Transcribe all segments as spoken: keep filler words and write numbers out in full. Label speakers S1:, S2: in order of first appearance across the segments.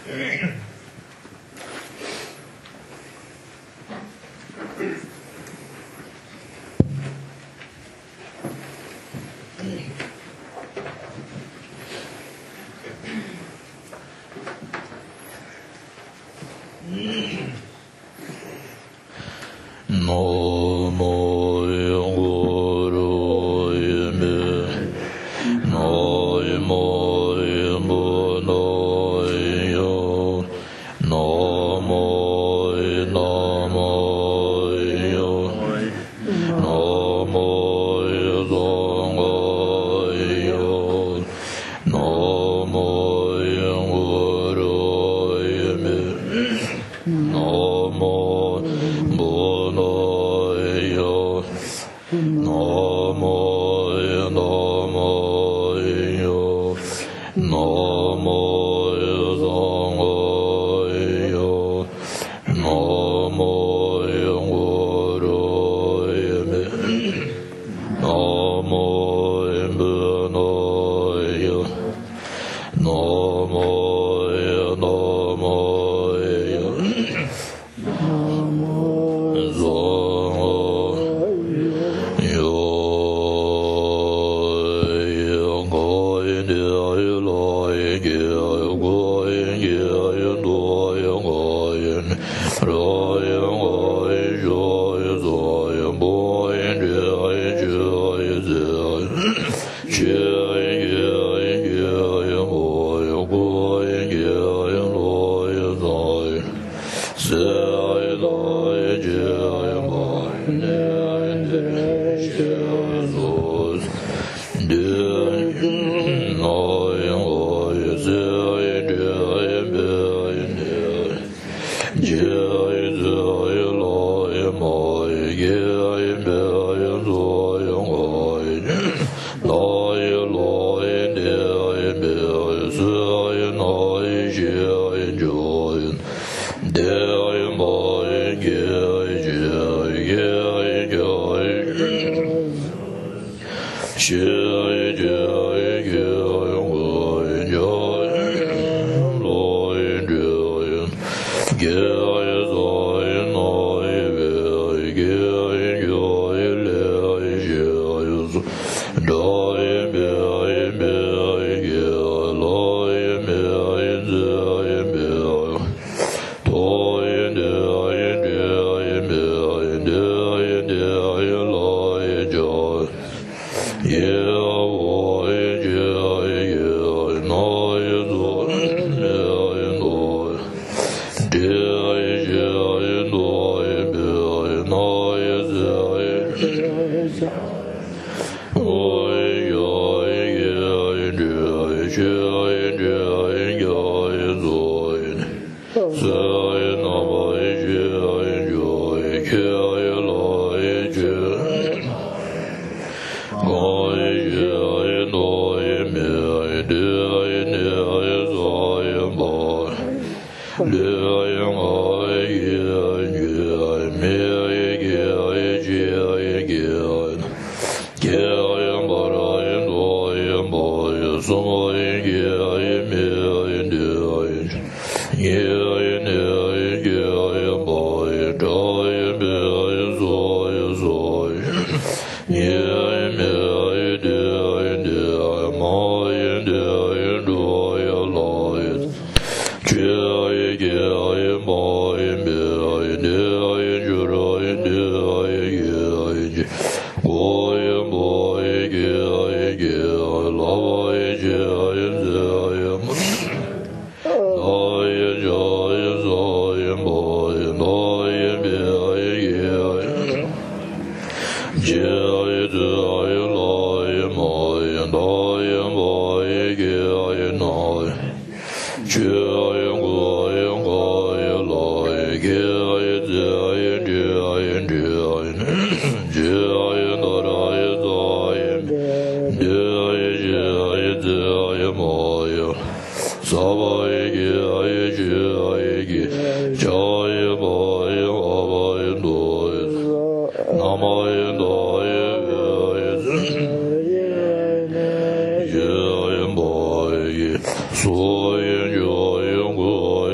S1: So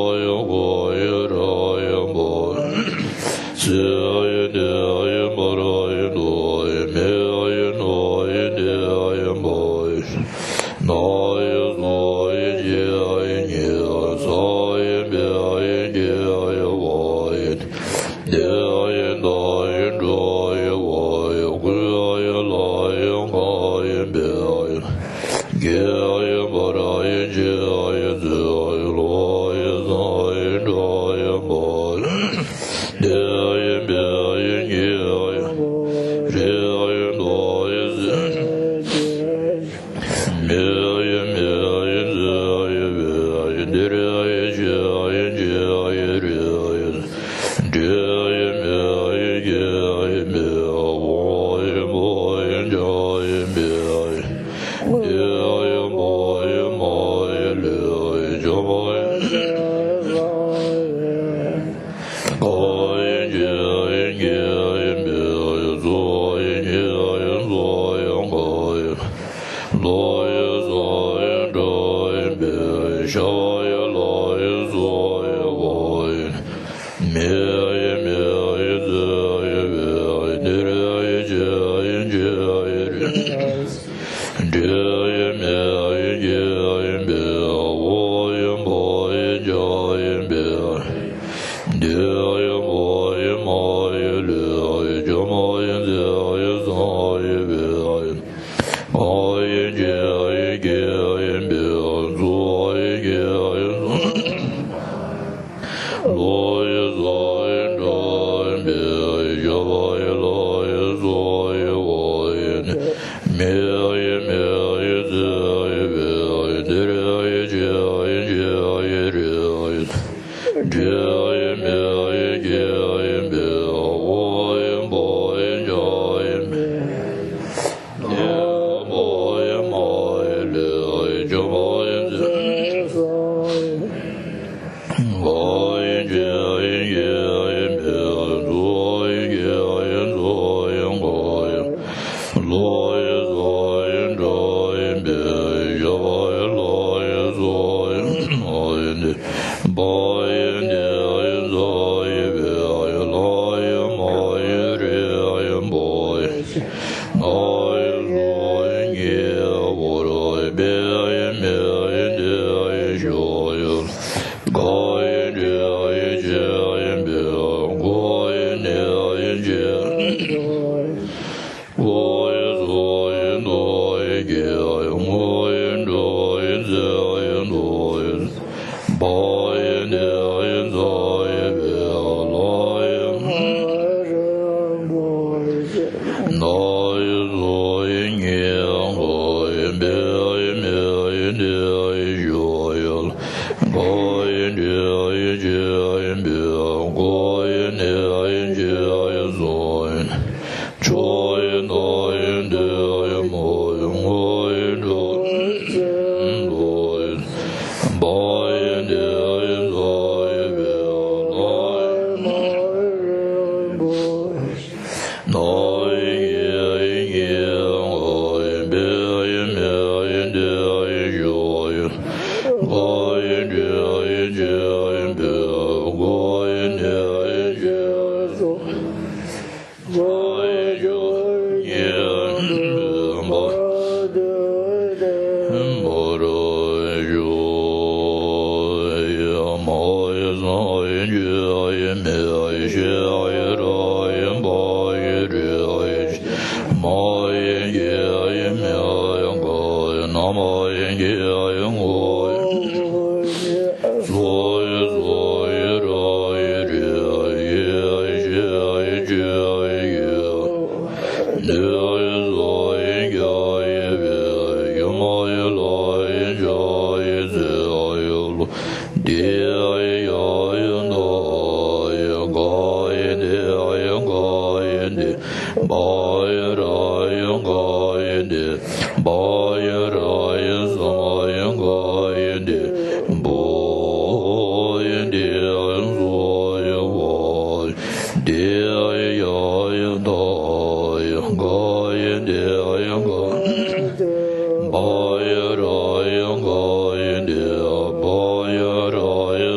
S1: Boy,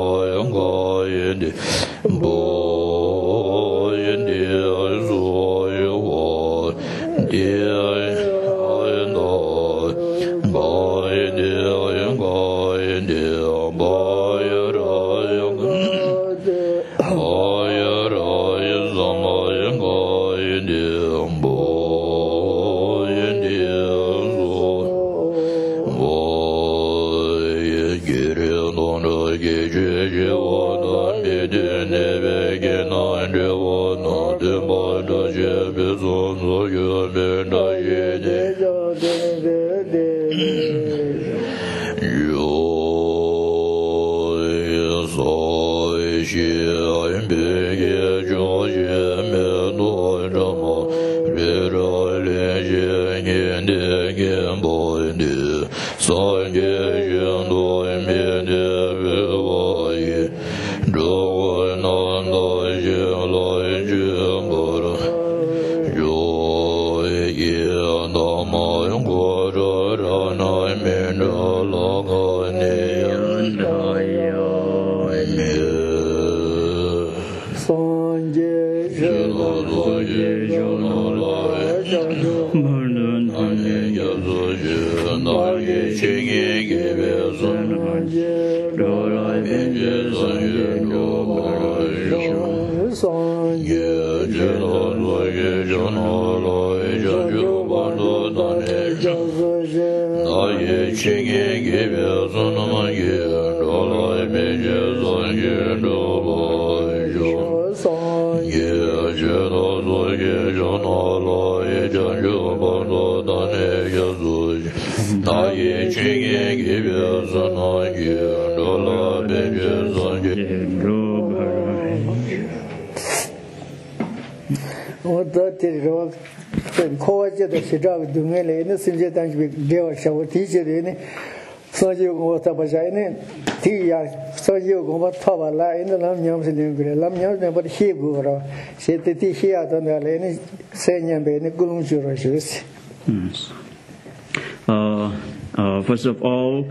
S1: Uh, uh, first of all,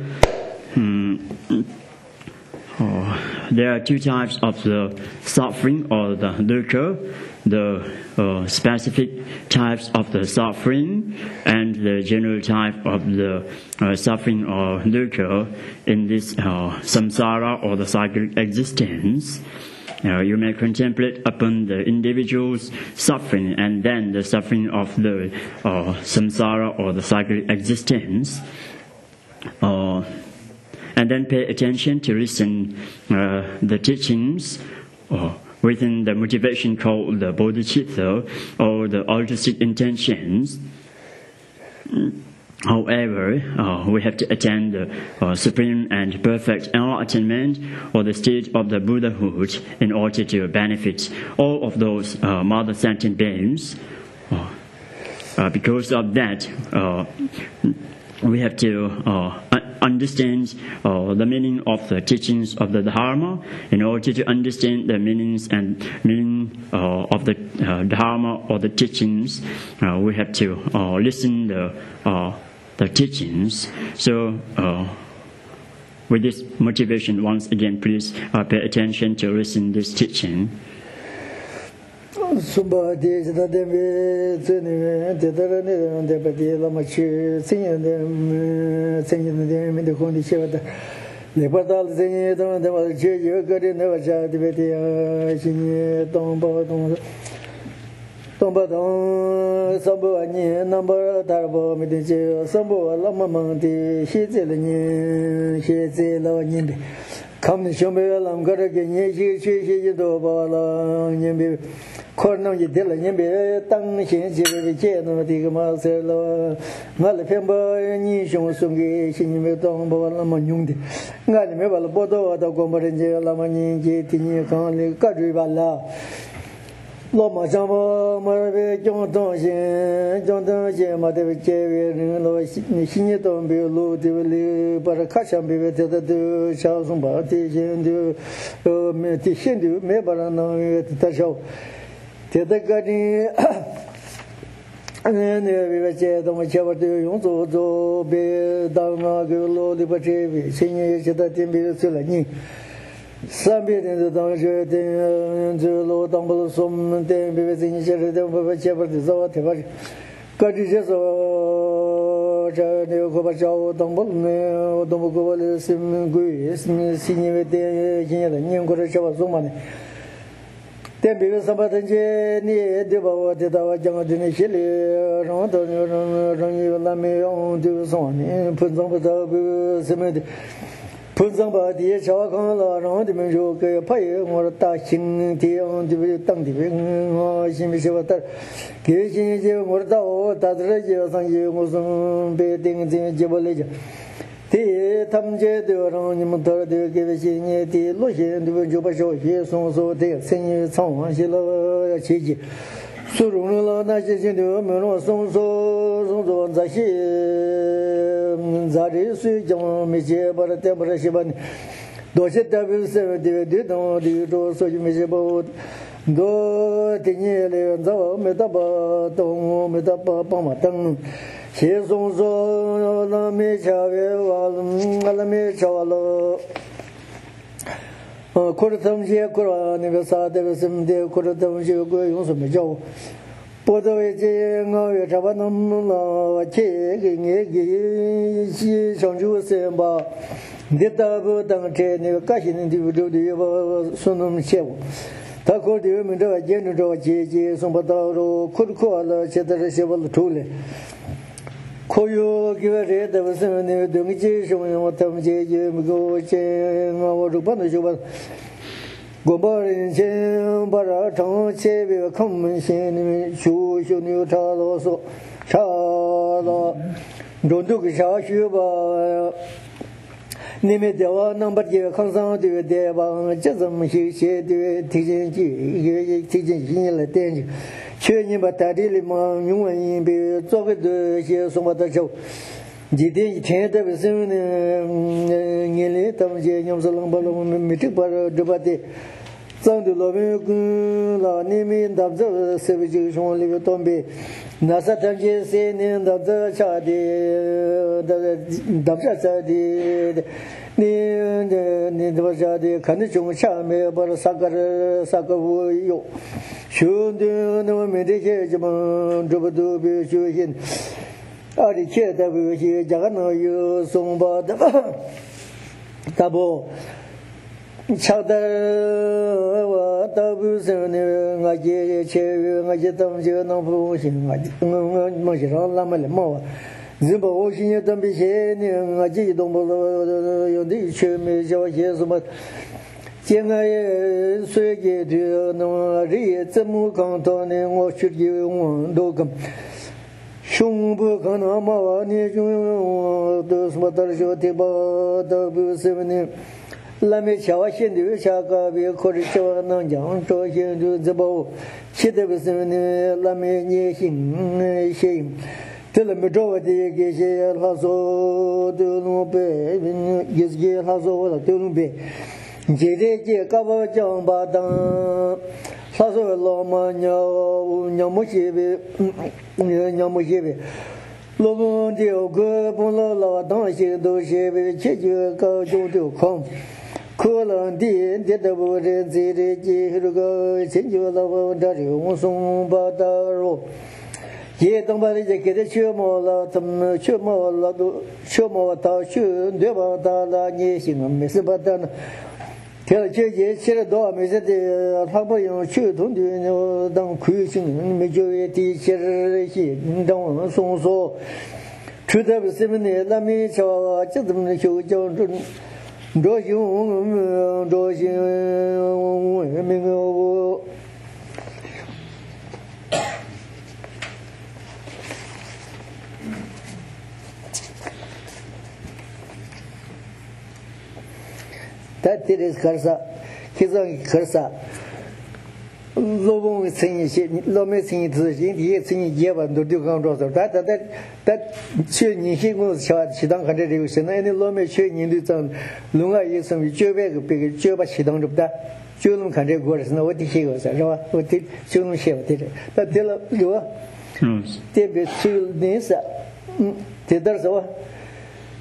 S1: um, uh, there are two types of the suffering or the dukkha, the uh, specific types of the suffering and the general type of the uh, suffering or dukkha in this uh, samsara or the cyclic existence. Uh, you may contemplate upon the individual's suffering and then the suffering of the uh, samsara or the cyclic existence. Uh, and then pay attention to listen uh, the teachings uh, within the motivation called the bodhicitta or the altruistic intentions. However, uh, we have to attain the uh, supreme and perfect enlightenment or the state of the Buddhahood in order to benefit all of those uh, mother sentient beings. Uh, uh, because of that, uh, we have to uh, understand uh, the meaning of the teachings of the Dharma. In order to understand the meanings and meaning uh, of the uh, Dharma or the teachings, uh, we have to uh, listen the uh, the teachings. So, uh, with this motivation, once again, please uh, pay attention to listen this teaching.
S2: Tomba dong sambo ani number darbo medije sambo lama mangdi shizele ni shizele ni kam shombe lam gara ge ni shi shi shi do ba la ni be korno ji de la ni be tang xin ji be je no di ma se lo ngal phemba ni shong sung ge shi ni me dong ba la ma nyung de ngal me ba la bo do da go ma je la ma ni ji ti ni kan le ka ri ba la Loma Jama Marabe Jonathan Shin, Jonathan Shin, Madabe Kevin, Lo Shinyeton Bilu, Divili, Barakasham Bivet, the Shazumba, Tishin, Tishin, Mebarano, Tasho, Tedagani, and then we were said on whichever do you want to be down, Gulo, Liberty, Senior Shetatim Bisulani. 三别的当时的这老当不说们的别别这些人的不不接不的走对吧？各地些说这那个把招当不呢，当不过了什么鬼什么新年的现在的年过来些话说嘛呢？但别个什么东西你对吧？我对他我讲的那些嘞，然后到那让让你那没用就是说呢，碰上不到不什么的。碰上把地烧炕了，然后他们就给拍我打新天，就不当地我新没什么打，给新就我打我打这就上去，我说别顶顶接不来着。第他们这都让你们到的给新年的路线，对不就把小学送送的生意唱完去了，去去。苏中了那些些都没让送送送送这些，咱这水讲没些把它点不了些吧呢？多些代表是的的当的着，所以没些不多的年嘞，咱没得把当没得把帮忙当，先送送那没吃完完了，那没吃完了。呃，或者他们些过了那个啥的什么的，或者他们些过用什么叫？不到为这我也差不多能了，这个那个西上九三吧，你打不当这那个干些的就就的我说那么些我，他可的我们这见着这姐姐送不到了，可的可了，现在这些我都出来。可有给我这的不是那个东西什么我他们姐姐没给我钱，我就把那就把，我把人钱把这长前边看门线里面修修牛查了说，查了，中途给查修吧，你们的话能把这个看上对对吧？这怎么些些的提前去，提前进来点去。去年把大地里嘛，用完一笔做个东西送我到手，今天一天的不是呢，年里他们些娘子啷巴啷没没这把这把的，长的老们跟老年们他们这社会就从那个东北，那是他们些三年他这下的，他他们下的。你你你怎么讲的？看你中下面把这三个三个我有，兄弟那么没这些什么这不都别修行，啊的钱的不些，这个能有送吧的吧？大不，晓得我大不是呢，我姐姐我姐东西能不行，我我我没事上那么来嘛。日本我今年准备些年，我激动不了，有的去没小些什么，将来也随给的那么日怎么讲到呢？我去的我都跟，胸部可能嘛，你就都什么到时候的吧，都不是呢。那么小娃现在下个别或者小娃能讲这些就这不，现在不是呢，那么年轻些。这里面找我的这些他说都弄白，也是给他说我了都弄白。今天这搞不讲吧当，他说老妈娘娘母些呗，嗯娘母些呗。老公的个不老老当些都些呗，解决搞就就空。可能的的都不认这的这这个成就了我这里我送不到喽。也当把这给他学毛了，怎么学毛了都学毛到学对吧？到了你行啊，没事不得呢。听了姐姐写了多没事的，他不用学通的那当亏心，没就业的写了些，你当我送说，出的不是么呢？那没说这怎么学讲这，这行这行我没有。他这里是干啥？其实干啥？老公生意些，老妹生意自己的生意也完都丢刚着手。但但但但去年新公司下启动看这个是，那那老妹去年都挣，另外一生意九百个别个九百启动着不得，就能看这个是那我得写个是是吧？我得就能写我得这，但得了有啊，嗯，特别就那啥，嗯，得到是吧？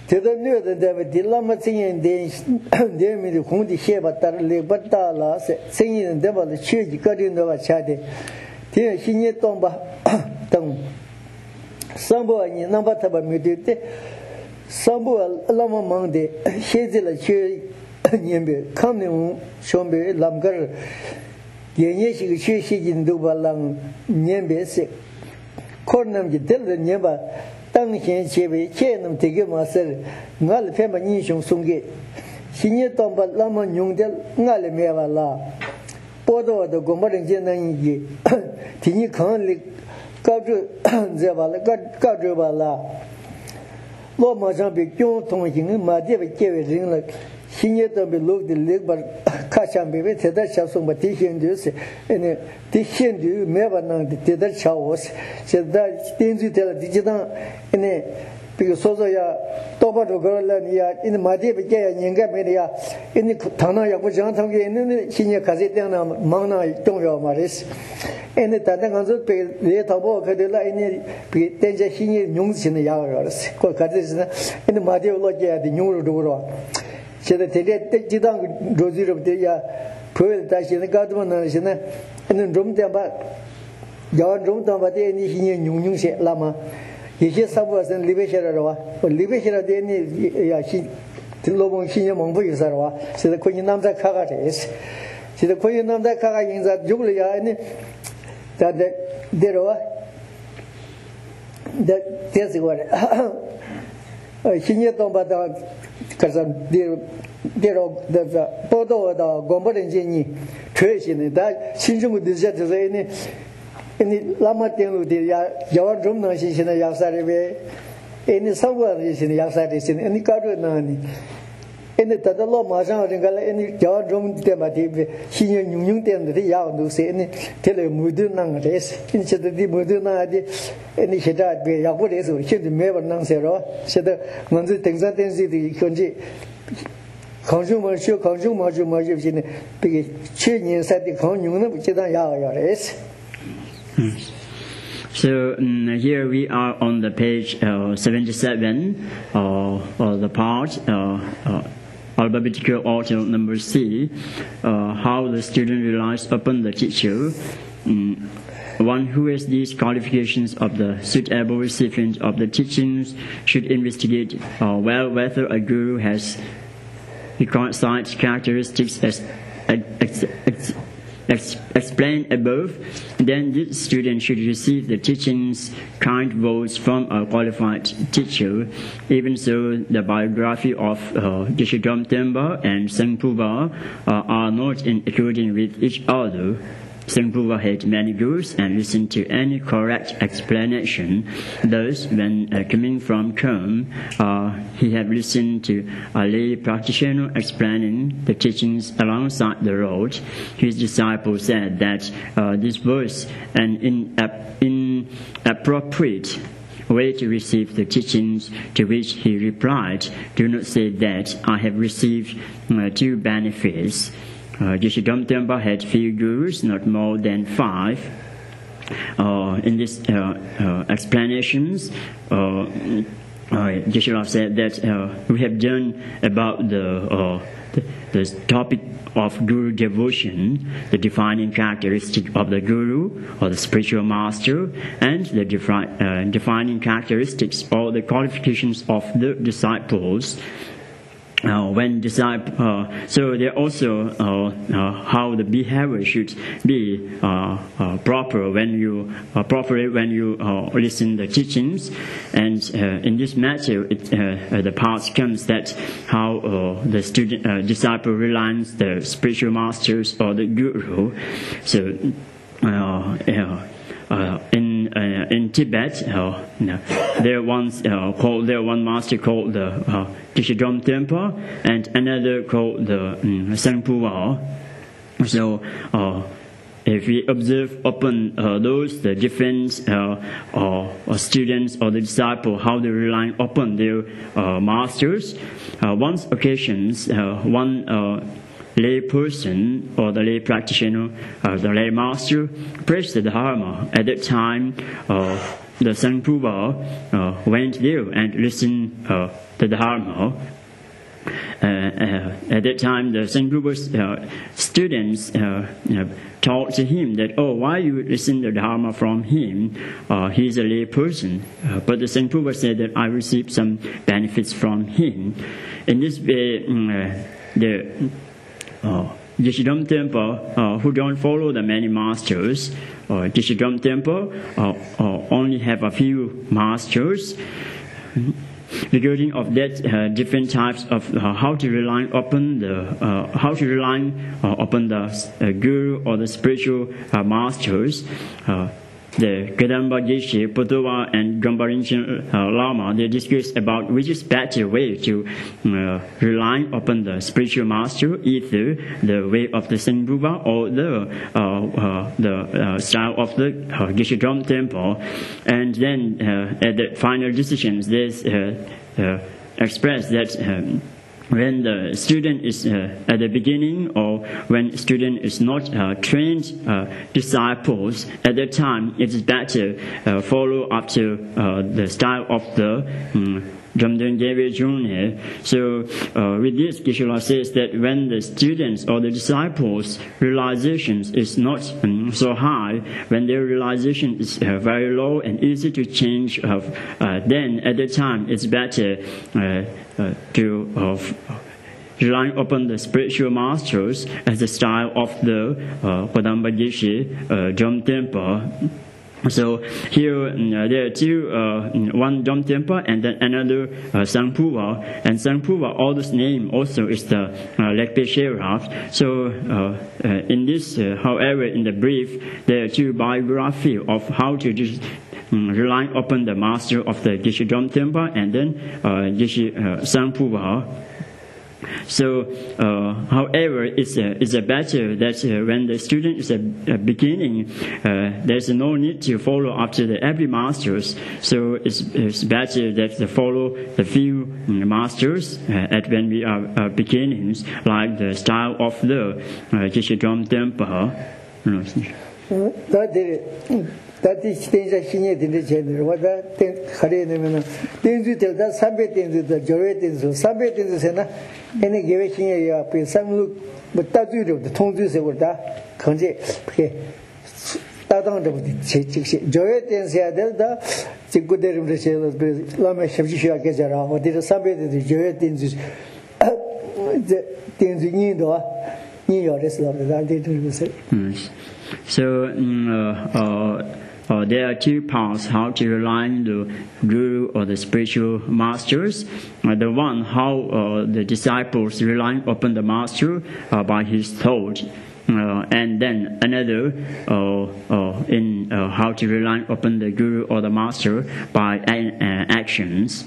S2: 这个女的在的那么真人的的面的红的血把打了把打了是真人的把的血几个人都把掐的，这新年当吧等上不你那把他把没对的，上不那么忙的，现在了去年别看那种上别啷个儿，年年是个学习进度把啷年别是，可能就得了年吧。当前前为前能这个嘛事，俺来偏把英雄送给，新年当把那么用的俺来没完了，报道的广播人间那一句，听你看的搞这这完了，搞搞这完了，我马上被交通行马的被结为人了。新年当被录的那把看上边被特别小送把提醒就是，那提醒就没办法的特别巧我是，现在电视台了第几档，那比如说说呀，多把这个了你呀，那马的被结应该没的呀，那唐那也不讲他们那那新年开始点那忙那重要嘛这是，那但但刚才被那淘宝开的了，那被等下新年用起的样样的是，我看这是呢，那马的老结的牛肉多少。现在天天这当周几日不得呀？朋友在现在搞什么呢？现在那中间把，要中间把的你现在用用些，那么一些生活是里边写的哇，里边写的的你呀新，老公新年忙不有啥哇？现在可以南在看看这些，现在可以南在看看现在用了呀你，在这这了哇，这这是我的，呃，新年当把到。可是的，这个这个报道的广播人建议，确实呢，但新中国的这就是呢，你那么电路的呀，要中能些现在要啥的呗，你生活的现在要啥的现在你搞这那呢，你到到老马上这个了，你要中的嘛的呗，新年用用电的要都是你，这类没得那个的是，你现在的没得那的。你现在别要不的时候，现在没法弄些了。现在我们登山电视的根据康中嘛，学康中嘛，就嘛就现在这个去年晒的康中那不知道要要的是。
S1: 嗯。So um, here we are on the page uh, seventy-seven, uh, uh, the part, uh, uh, alphabetical order number C, uh, how the student relies upon the teacher. Um, One who has these qualifications of the suitable recipient of the teachings should investigate uh, well whether a guru has required characteristics as ex, ex, ex, explained above. Then this student should receive the teachings kind words from a qualified teacher. Even so, the biography of uh, Geshe-Dom Tenpa and Sengpuva uh, are not in accordance with each other. Sengpuva had many gurus and listened to any correct explanation. Thus, when uh, coming from Kham, uh, he had listened to a lay practitioner explaining the teachings alongside the road. His disciple said that uh, this was an inappropriate way to receive the teachings, to which he replied, "Do not say that I have received uh, two benefits." Uh, Geshe-Dom Tenpa had few gurus, not more than five. Uh, in these uh, uh, explanations, uh, uh, Geshe-La said that uh, we have done about the, uh, the, the topic of guru devotion, the defining characteristic of the guru or the spiritual master, and the defi- uh, defining characteristics or the qualifications of the disciples. Uh, when disciple, uh, so there also uh, uh, how the behavior should be uh, uh, proper when you uh, properly when you uh, listen the teachings, and uh, in this matter, it, uh, the part comes that how uh, the student uh, disciple relies the spiritual masters or the guru. So. Uh, uh, Uh, in uh, in Tibet, uh, no, there once uh, called there one master called the uh, Geshe-Dom Tenpa and another called the um, Sengpuva. So, uh, if we observe upon uh, those the different uh, uh, students or the disciple how they rely upon their uh, masters, uh, once occasions uh, one. Uh, lay person or the lay practitioner, uh, the lay master, preached the Dharma. At that time, uh, the Sangpuva uh, went there and listened uh, to the Dharma. Uh, uh, at that time, the Sangpuva's uh, students uh, uh, told to him that, oh, why you listen to the Dharma from him? Uh, he's a lay person. Uh, but the Sangpuva said that I received some benefits from him. In this way, uh, the uh, Jishidom Temple, uh, who don't follow the many masters, uh, Jishidom Temple uh, uh, only have a few masters. Regarding of that, uh, different types of uh, how to rely upon the uh, how to rely uh, upon the uh, guru or the spiritual uh, masters. Uh, the Kadamba Geshe, Potova, and Drambarinchen uh, Lama, they discuss about which is better way to uh, rely upon the spiritual master, either the way of the Sangpuva or the uh, uh, the uh, style of the uh, Geshe Drum Temple. And then uh, at the final decisions, there's uh, uh, expressed that um, when the student is uh, at the beginning, or when student is not uh, trained uh, disciples, at that time it is better uh, follow up to uh, the style of the um, Dhamdung Devi Junior. So uh, with this, Geshe-la says that when the students or the disciples' realizations is not um, so high, when their realization is uh, very low and easy to change, uh, uh, then at that time it's better uh, uh, to uh, rely upon the spiritual masters as the style of the uh, Kadamba Geshe uh, Drum Temple. So here uh, there are two, uh, one Drum Temple and then another uh, Sangpuva. And Sangpuva, all this name also is the uh, Lekpe Sheraf. So uh, uh, in this, uh, however, in the brief, there are two biography of how to just um, rely upon the master of the Geshe Drum Temple and then uh, Geshe uh, Sangpuva. So, uh, however, it's a, it's a better that uh, when the student is a, a beginning, uh, there's no need to follow up to the every masters. So it's, it's better that they follow the few masters uh, at when we are uh, beginnings, like the style of the uh, Geshe Drum Temple.
S2: Tati tenja shinye tende chenre, wada ten khare nemena tenju telda sambe tenju da jowe tenju sambe tenju sena ene gewe shinye ya pe samlu ta ju de tongju se wada khanje ke ta dang de che che che jowe tenju ya del da chigu de rim de che la me shabji shya ke jara wadi de sambe de jowe tenju de tenju ni do ni yo des la da de tu se.
S1: So um, uh, uh, Uh, there are two paths how to rely on the guru or the spiritual masters. Uh, the one, how uh, the disciples rely upon the master uh, by his thought. Uh, and then another uh, uh, in uh, how to rely upon the guru or the master by uh, actions.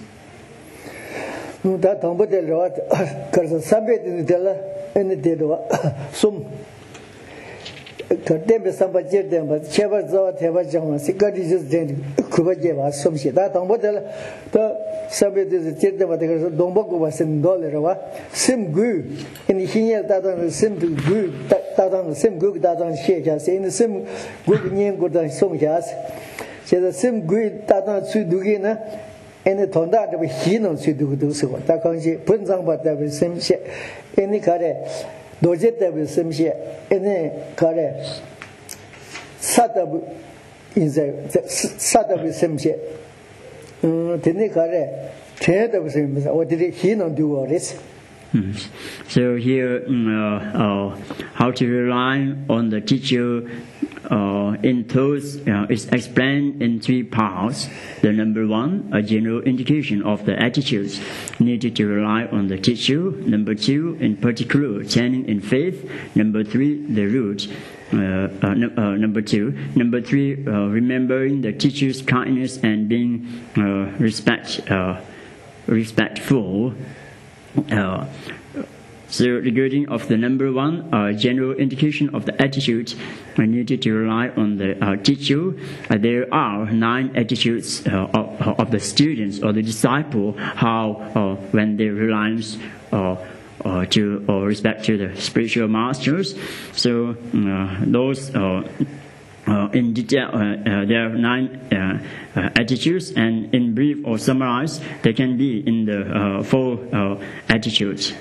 S2: Tembe samba jedemba cheba zawa teba jama sikadi jis den kuba jeba somshi da tambo de ta sabe de jedemba de dombo kuba sim dollar wa sim gu in hinye da da sim gu da da sim gu da da she ja se in sim gu nyen gu da som ja se de sim gu da da su du ge na ene tonda de hi no su du du se wa da kan ji pun zang ba da sim she ene kare doje de sim she ene kare Sadabu in the Sadabu Simshe. Tinikare, Tadabu Sims, what did he not do all this?
S1: So here, uh, uh, how to rely on the teacher uh, in those uh, is explained in three parts. The number one, a general indication of the attitudes needed to rely on the teacher. Number two, in particular, standing in faith. Number three, the root. Uh, uh, no, uh, number two. Number three, uh, remembering the teacher's kindness and being uh, respect, uh, respectful. Uh, so regarding of the number one, uh, general indication of the attitude uh, needed to rely on the uh, teacher. Uh, there are nine attitudes uh, of, of the students or the disciple, how uh, when they rely uh, uh, to or respect to the spiritual masters. So uh, those uh, uh, in detail, uh, uh, there are nine uh, uh, attitudes, and in brief or summarized, they can be in the uh, four uh, attitudes.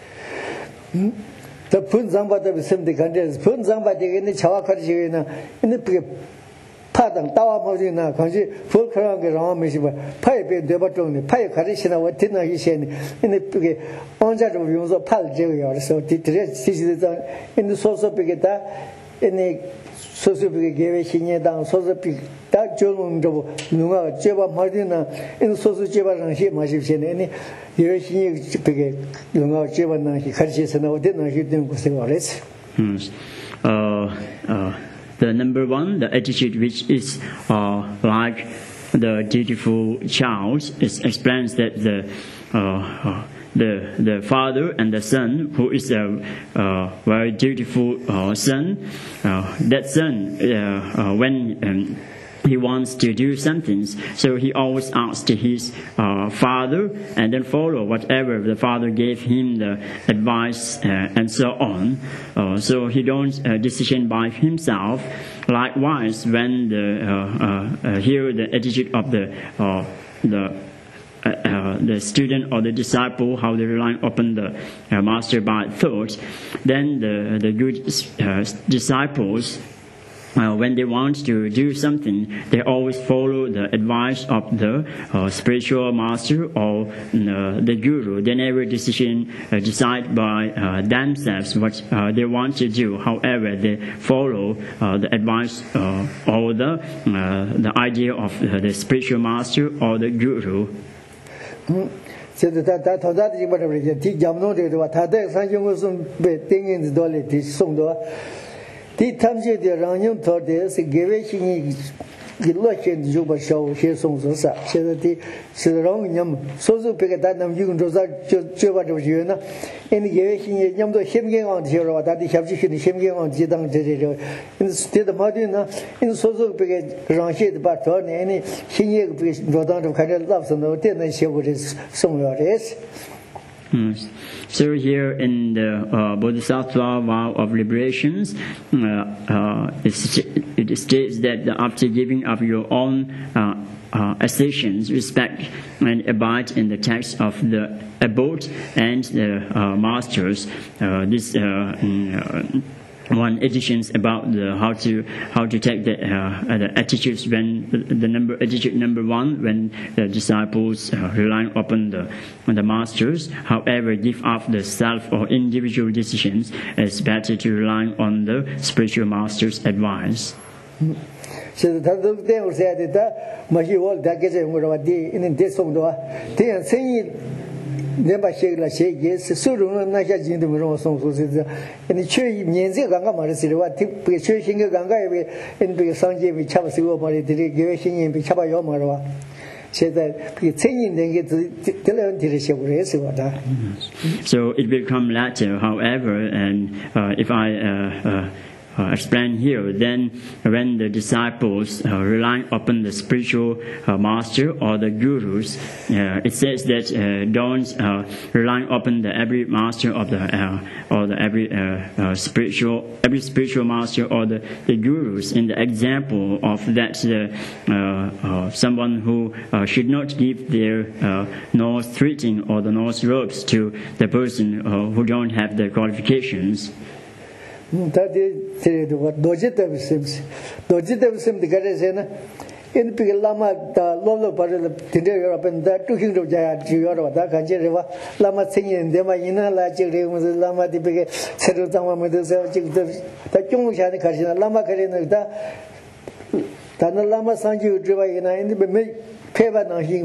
S2: The Punzamba the Simti countries, Punzamba in the Chawakari in the Padang, Tawa Mosina, Kanji, full Krang around Mishiba, Pipe, Debatoni, Pipe Karishina, what Tina he said in the onset of Yunzo Pal Javier, so the in the source of Pigata, in the source of Pigation down, source of Pig, that John Numa, Jeva Martina, in the source of Jeva and Ship, Maship, any Yerushin Pig, Lunga, Jeva, and he catches and I didn't hit them with the words.
S1: The number one, the attitude which is uh, like the dutiful child, it explains that the uh, uh, the the father and the son, who is a uh, very dutiful uh, son, uh, that son uh, uh, when um, he wants to do something, so he always asks his uh, father and then follow whatever the father gave him the advice uh, and so on. Uh, so he don't uh, decision by himself. Likewise, when the uh, uh, uh, here the attitude of the uh, the uh, uh, the student or the disciple, how they rely upon the uh, master by thought, then the the good uh, disciples, Uh, when they want to do something, they always follow the advice of the uh, spiritual master or uh, the guru. They never decision uh, decide by uh, themselves what uh, they want to do. However, they follow uh, the advice uh, or the uh, the idea of uh, the spiritual master or the guru.
S2: The Tamji the Ranyam thought there's a giving election Juba show here songs or such. She said the wrong yum, so to pick a datum you can do that Juba to Juna. And giving yum to him on zero that he have him on Zidang Zero. Instead of Madina, in so to pick a ranchit but on any he brought down to kind of loves and no ten she would is somewhere is.
S1: Hmm. So here in the uh, Bodhisattva vow of liberations, uh, uh, it states that after giving up your own uh, uh, assertions, respect and abide in the text of the abode and the uh, masters, uh, this uh, uh, one editions about the how to how to take the, uh, the attitudes when the, the number attitude number one when the disciples uh, relying upon the on the masters. However, give up the self or individual decisions. It's better to rely on the spiritual master's advice.
S2: So that those things said that Mahi all that gets in this song. They are saying. Never shake like shake, yes, so don't like in the wrong songs. And the tree means a ganga marisi, what tip churching a ganga and be a sanji with Chavasi over the giving in Pichaba Yomara. Said that singing then get to learn to the show.
S1: So it will come later, however, and uh, if I uh, uh, Uh, explain here, then when the disciples uh, rely upon the spiritual uh, master or the gurus, uh, it says that uh, don't uh, rely upon the every master of the uh, or the every uh, uh, spiritual every spiritual master or the, the gurus. In the example of that, uh, uh, someone who uh, should not give their uh, nose treating or the nose robes to the person uh, who don't have the qualifications.
S2: That is what Dojita Sims. Dojita Sim the Gadesena in Pigalama, the Lolo Parade, the Europe, and that two kingdom of Jaya, Europe, that Kanjeva, Lama singing, Demaina, Lachiri, was the Lama, the big settle down with the Takum Shani Kashina, Lama Karina, Tana Lama Sanju Driva in the make paper now hing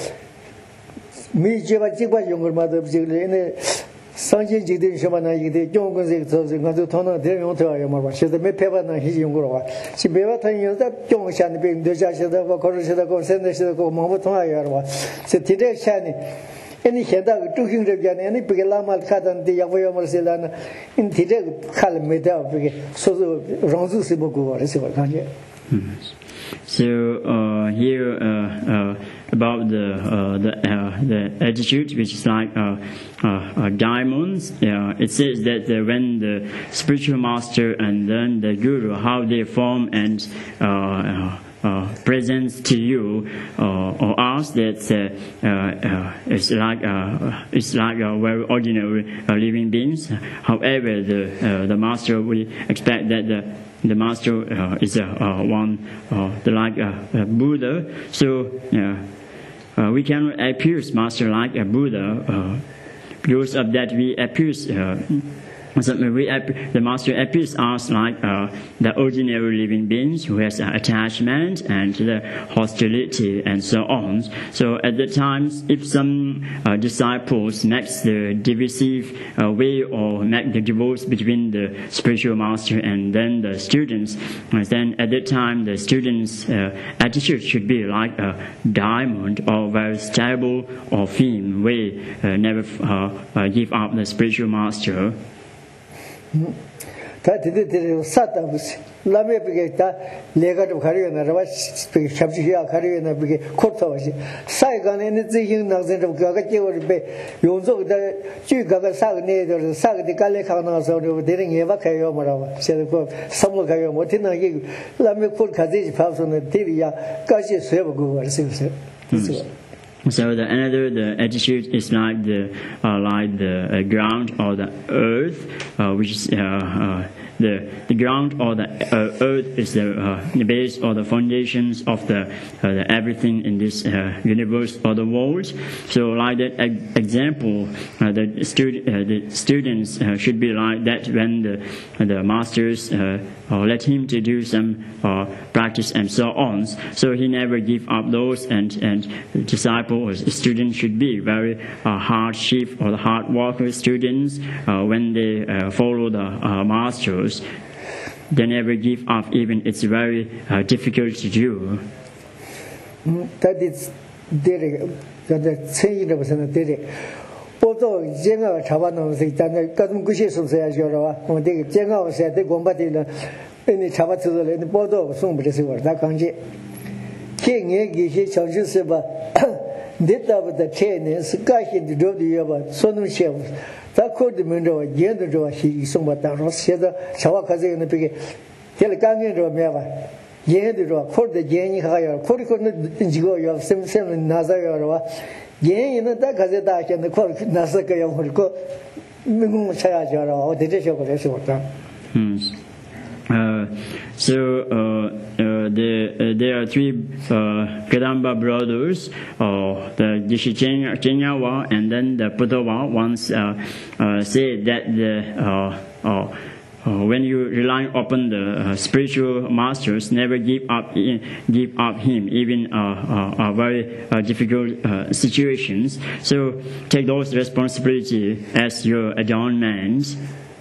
S2: me Jiva Jiva younger mother in Sanji did Shamana, the Jongas, the Tona, the Yonta, she the Mepevana, his younger. She better use that Jon Shan being the Judge of the Corusha, send the Momotoya. Said today Shani. Any head out to him again, any Pigalama cut and the Yavaya Marcelana in Tide Calameda, so the Ronzu Siboku or Siva.
S1: So uh, here uh, uh, about the uh, the uh, the attitude, which is like uh, uh, uh, diamonds. Uh, it says that uh, when the spiritual master and then the guru, how they form and uh, uh, uh, presents to you uh, or us, that uh, uh, uh, it's like uh, it's like a very ordinary uh, living beings. However, the uh, the master will expect that the The master uh, is a uh, one, uh, the like a, a Buddha. So uh, uh, we cannot appear master like a Buddha. Uh, because of that, we appear. Uh, So we, the master appears us like uh, the ordinary living beings who has uh, attachment and the hostility and so on. So at the times, if some uh, disciples makes the divisive uh, way or make the divorce between the spiritual master and then the students, uh, then at that time the students' uh, attitude should be like a diamond or very stable or firm way, uh, never uh, uh, give up the spiritual master.
S2: 다 디디디 사다부스 라메 비게 다 레가도 가리나 라바 비게 샵지야 가리나 비게 코토와시 사이간에 지힌 나선도 가가 제거베 용족다 쥐가가 사그네도 사그디 깔레 카나서 데링 예바 카요 마라바 세고 섬로 가요 못이나기 라메 콜 가지지 파서네 디리야 까시 쇠버고 버스세
S1: So the another the attitude is like the uh, like the uh, ground or the earth, uh, which is uh, uh, the the ground or the uh, earth is the, uh, the base or the foundations of the, uh, the everything in this uh, universe or the world. So like that e- example, uh, the student uh, the students uh, should be like that when the the masters uh, uh, let him to do some uh, practice and so on. So he never give up those, and and the disciple or students should be very uh, hardship or the hard worker students uh, when they uh, follow the uh, masters. They never give up, even it's very uh, difficult to do.
S2: That is direct. That change the person direct. Although Jenga Chavano say that doesn't go so say as you're on the Jenga said the Gombatina any Chavato in the Bordeaux, some Brazil, that country. King Yagi, he charges about did up the chain and sky in the door the Yaba, Sonum shelves. That could the window again the door he somewhat down Rosetta, Chawakazi in the big Telegang or Meva. Yen the door, court the Jenny higher, court couldn't go, you have some seven Nazarova. Yen in the Gazeta and the court Nasaka Yamurko Mungchayajara or the dish of the
S1: Uh, so uh, uh, the, uh, there are three uh, Kadamba brothers, uh, the Jishijenyawa and then the Putowa once uh, uh, said that the, uh, uh, uh, when you rely upon the uh, spiritual masters, never give up give up him, even uh, uh, uh, very uh, difficult uh, situations. So take those responsibility as your adornments.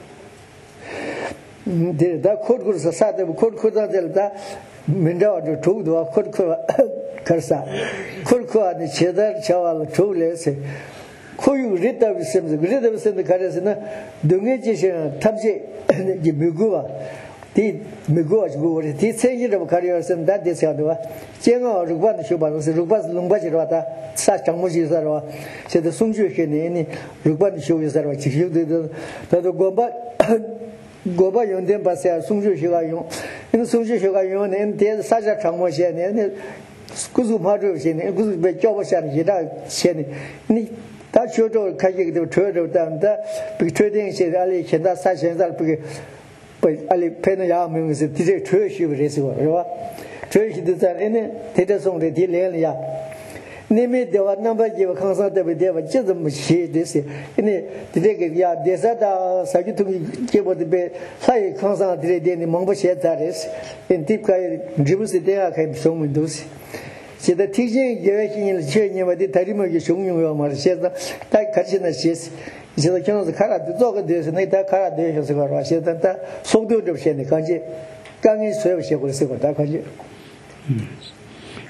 S2: Da court goes aside, the court could not tell that Minda or two do a court cursa. Kurko the cheddar chaval two less. Who you read the same, the great of the Carasina, Dungish, Tabji, the Mugua, the Mugua, go, the same of carriers and that is Yadua. Jenga or Ruban Shuban, Rubas Lumbajirata, such a Mujizara, said the Sunju Hini, Ruban Shuvizara, you did the Gomba. Goba Yondem Basia, Sunju Shigayon, and Sunju Shigayon, and then Saja Chamoshan, and Kuzu Madu, and Kuzu Bejobashan, Yida, Shen, that showed all Kajik the third of them, that betraying said Ali, and that such and that, but Ali Penayam is a church you raise over. Church is any Tatas on the Dilia. Name there were number of consulted with Deva Chisholm, she this in the ya desada Sagitu gave the bed, high consult in Mongo Shetaris, in deep Jibus there came some windows. See the teaching direction in the chain of the Tarima Yishung Marcetta, like Kachina says, is the kind of the car, the dog, there's an eight car, there is a Rasheta, so do the Shani Kanji, Kangi service, you will see what I can.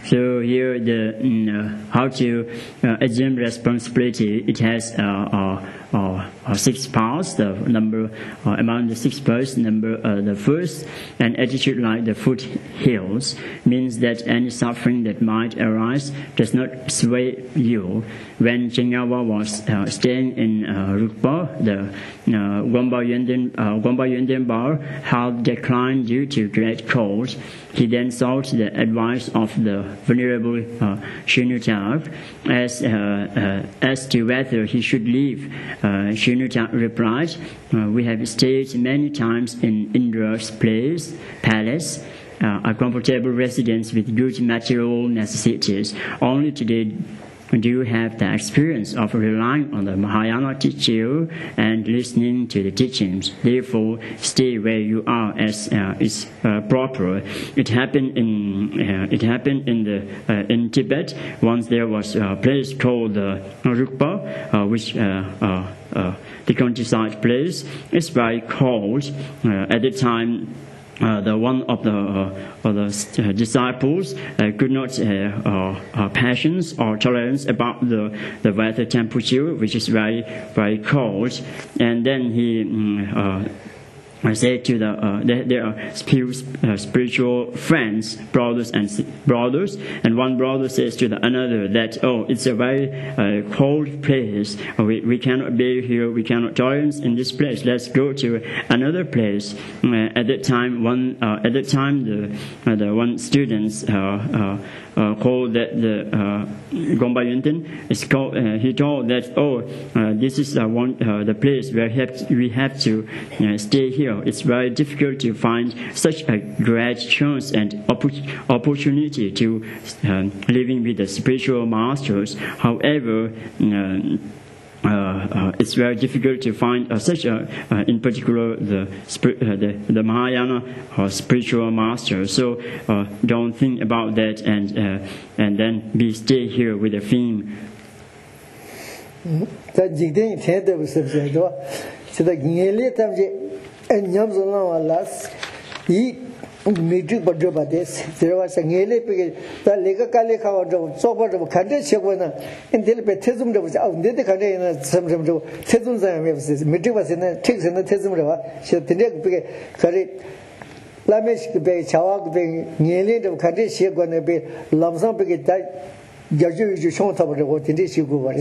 S1: So here, the mm, uh, how to uh, assume responsibility. It has uh, uh, uh, uh, six parts. The number uh, among the six parts, number uh, the first, an attitude like the foot hills means that any suffering that might arise does not sway you. When Chengawa was uh, staying in uh, Rukpa, the uh, Gompa Yönden uh, Gompa Yönden Bar had declined due to great cold. He then sought the advice of the Venerable uh, Shinutag as, uh, uh, as to whether he should leave. Uh, Shinutag replied, uh, "We have stayed many times in Indra's place, palace, uh, a comfortable residence with good material necessities. Only today do you have the experience of relying on the Mahayana teacher and listening to the teachings. Therefore, stay where you are as uh, is uh, proper." It happened in uh, it happened in the uh, in Tibet. Once there was a place called uh, Rukpa, uh, which uh, uh, uh, the countryside place. It's very cold uh, at the time. Uh, the one of the, uh, of the uh, disciples uh, could not uh, uh, uh, patience or tolerance about the, the weather temperature, which is very very cold, and then he um, uh, I say to the uh, there, there are uh, spiritual friends, brothers and brothers, and one brother says to the another that, oh, it's a very uh, cold place. We we cannot be here. We cannot tolerance in this place. Let's go to another place. Uh, at that time, one uh, at that time the uh, the one students uh, uh, uh, called that the uh, Gompa Yönden is called. Uh, he told that, oh, uh, this is uh, one uh, the place where we have to, we have to uh, stay here. It's very difficult to find such a great chance and opportunity to um, living with the spiritual masters. However, uh, uh, uh, it's very difficult to find uh, such a, uh, in particular, the uh, the, the Mahayana uh, spiritual master. So uh, don't think about that, and uh, and then be stay here with the theme.
S2: Metric Badrobades, there was a Gele, the Lega Kaleka, Sober, Kante Chegwana, and Telepetism that was out there, the country and some Tesums, Metric was in a ticks and the Tesum, she had the neck big carry. Lamesh Bay, Chawak Bay, Nele, the country Chegwana Bay, Lamsam Big Jaju Shon top of the water in this you go.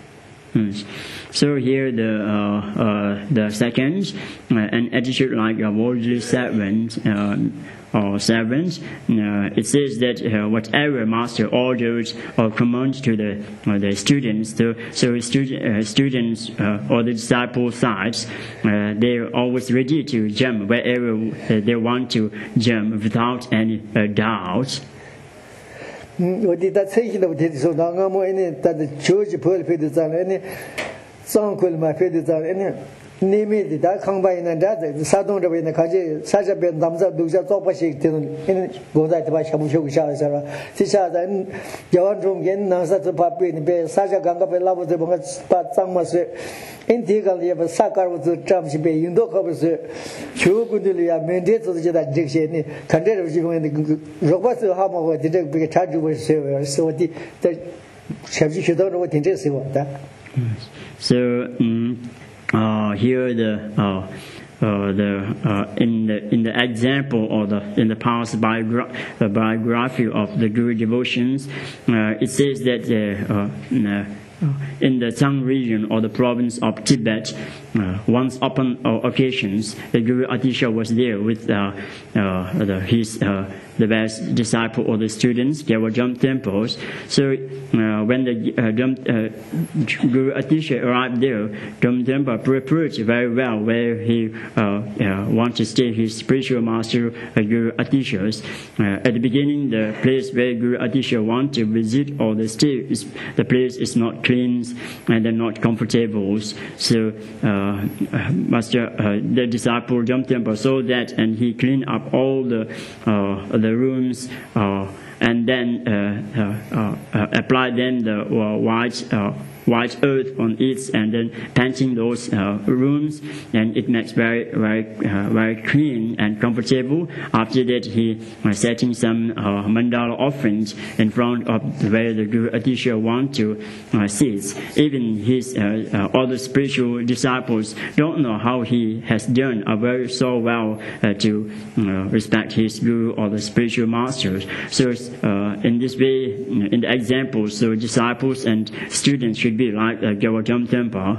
S1: So here the uh, uh, the second, uh, an attitude like a worldly servant uh, or servant. Uh, it says that uh, whatever master orders or commands to the uh, the students, so, so student, uh, students uh, or the disciple sides, uh, they're always ready to jump wherever uh, they want to jump without any uh, doubt.
S2: What did that say? So now I'm in that church pearl feathers on any song called my feathers on any name it that come by in that the Sadon in the Kaji, such a bit thumbs up, Duja Topashik, in Goda Shamushu Shara, Tisha, then Jawan Rum Gen, Nasa to Papi, and Bay, Saja Ganga, love the Bonga Spat Samas, Integral, you have a Sakar with the Trump, you know, covers Chu Gudulia, mandate to the addiction, Kandera, the Robert Hama, didn't be a charge with server, so the Shabu don't know what interests you want that.
S1: So, um, Uh, here the uh, uh, the uh, in the in the example or the in the past biogra the biography of the Guru devotions, uh, it says that uh, uh, in the Tsang region or the province of Tibet, uh, once upon uh, occasions, the Guru Atisha was there with uh, uh, the, his uh, the best disciple or the students. There were Jump temples. So uh, when the uh, Jump, uh, Guru Atisha arrived there, Jump temple prepared very well where he uh, uh, wanted to stay his spiritual master, uh, Guru Atisha's. Uh, at the beginning, the place where Guru Atisha wanted to visit or the stay, is, the place is not clean and they're not comfortable. So uh, Master, uh, the disciple Jump temple saw that, and he cleaned up all the uh, the rooms uh, and then uh, uh, uh, apply then the uh, white uh, white earth on it, and then painting those uh, rooms, and it makes very very uh, very clean and comfortable. After that, he uh, setting some uh, mandala offerings in front of where the Guru Atisha want to uh, sit. Even his uh, uh, other spiritual disciples don't know how he has done uh, very so well uh, to uh, respect his Guru or the spiritual masters. So uh, in this way, in the examples, so disciples and students should be like uh, Gautam Temple.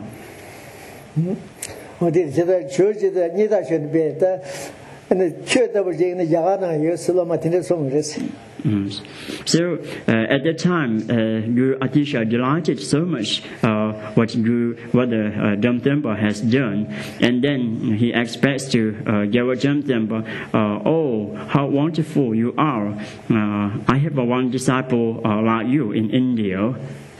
S1: Mm. So uh, at that time, uh, Guru Atisha delighted so much uh, what Guru, what the uh, Dham Temple has done, and then he expressed to uh, Gautam Temple, uh, "Oh, how wonderful you are! Uh, I have a one disciple uh, like you in India."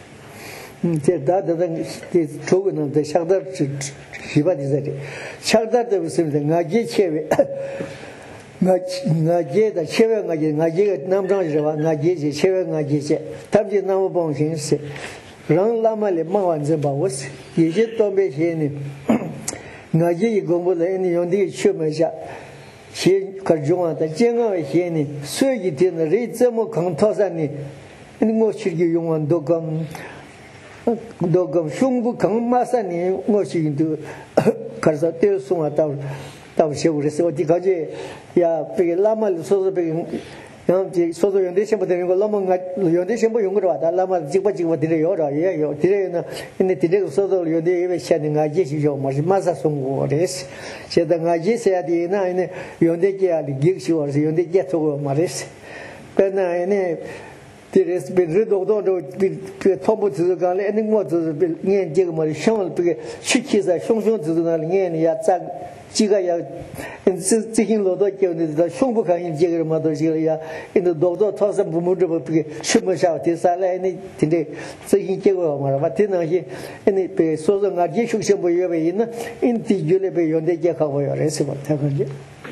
S2: ngaje da chewe ngaje ngaje ga namjang jwa ngaje je chewe ngaje je tamji namu bong sin se rang lama le ma wan zhe ba wos ye je to be he ni ngaje yi gong bu le ni yong di chu me sha xie ka zhong da jian ge he ni sui yi de ne ri zhe mo kang to san ni ni ngo chi gi yong wan do gam do gam shung bu kang ma san ni ngo chi du ka sa te su ma ta当时我是我的感觉呀，被拉玛说是被，然后这说是用的全部的用个拉玛啊，用的全部用个的话，他拉玛几把几把的有了也有，的人呢，因为的这个说是用的因为现在啊也是用嘛是马上送过的是，现在啊也是的那因为用的家里几说是用的家做嘛的是，但那因为。这个是被人多多都被被全部就是讲嘞，那我就是被眼这个嘛，想被去其实熊熊就是那眼里呀，咱几个呀，这这些老多叫那熊不看见这个嘛都是呀，那多多他是不么这么被什么啥第三来那听的这些这个嘛，我听那些那被说说啊，这熊熊不以为呢，因地就来被用的这个好样是吧？他感觉。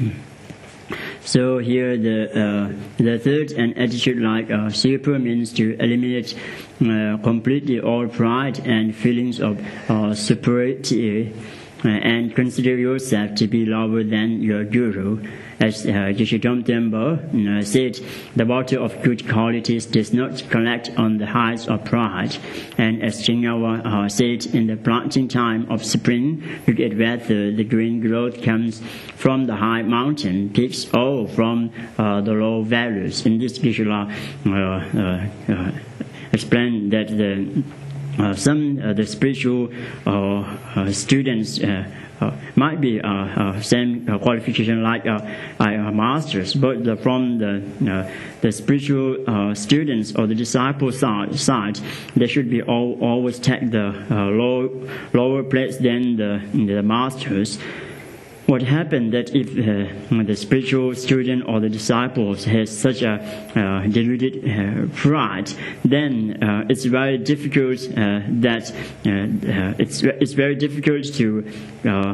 S1: So here the uh, the third and attitude like uh, super means to eliminate uh, completely all pride and feelings of uh, superiority uh, and consider yourself to be lower than your guru. As uh, Geshe-Dham Temple uh, said, the water of good qualities does not collect on the heights of pride. And as Chingawa uh, said, in the planting time of spring, look at whether the green growth comes from the high mountain peaks or from uh, the low valleys. In this Geshe-la uh, uh, uh, explained that the uh, some uh, the spiritual uh, uh, students uh, Uh, might be uh, uh, same uh, qualification like uh, uh, masters, but the, from the uh, the spiritual uh, students or the disciple side, side they should be all, always take the uh, low, lower place than the, the masters. What happened that if uh, the spiritual student or the disciples has such a uh, deluded uh, pride, then uh, it's very difficult uh, that uh, uh, it's it's very difficult to uh,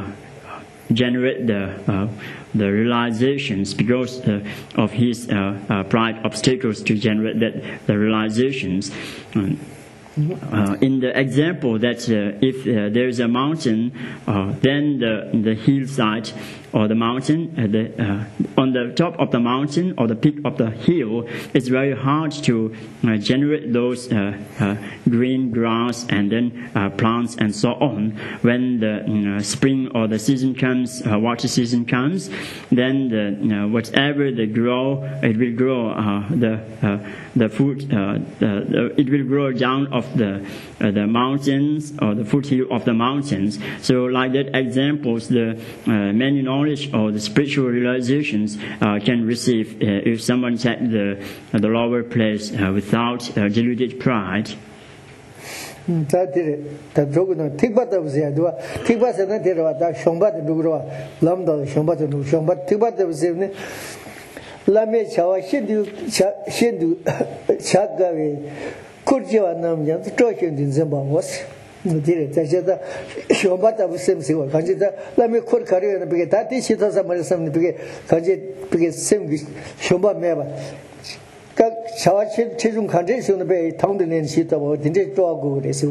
S1: generate the uh, the realizations because uh, of his uh, uh, pride obstacles to generate that the realizations. Um, Uh, in the example that uh, if uh, there is a mountain, uh, then the the hillside or the mountain, uh, the, uh, on the top of the mountain or the peak of the hill, it's very hard to uh, generate those uh, uh, green grass and then uh, plants and so on. When the you know, spring or the season comes, uh, water season comes, then the, you know, whatever they grow, it will grow uh, the uh, the food. Uh, the, the, it will grow down of the uh, the mountains or the foothill of the mountains. So, like that examples, the uh, many knowledge or the spiritual realizations uh, can receive uh, if someone take the uh, the lower place uh, without uh, deluded pride.
S2: 다 되래. 다 저거는 택받다 보세요. 누가 택받으면 데려와다 형받을 누구로 람도 형받을 누구 형받 택받다 보세요. 라메 차와 신두 신두 차가위 kurjiwa nam yang zhuo xian jin zhen ba wo shi dire zai jie de xiao ba da bu sem si wo kan ji de la me kur ka ri ne bi ge da di xi ta sa ma sam ne bi ge kan ji bi ge sem gi xiao ba me ba 각 자와 체중 간제에서는 배 당들는 시도고 진짜 좋아하고 그래서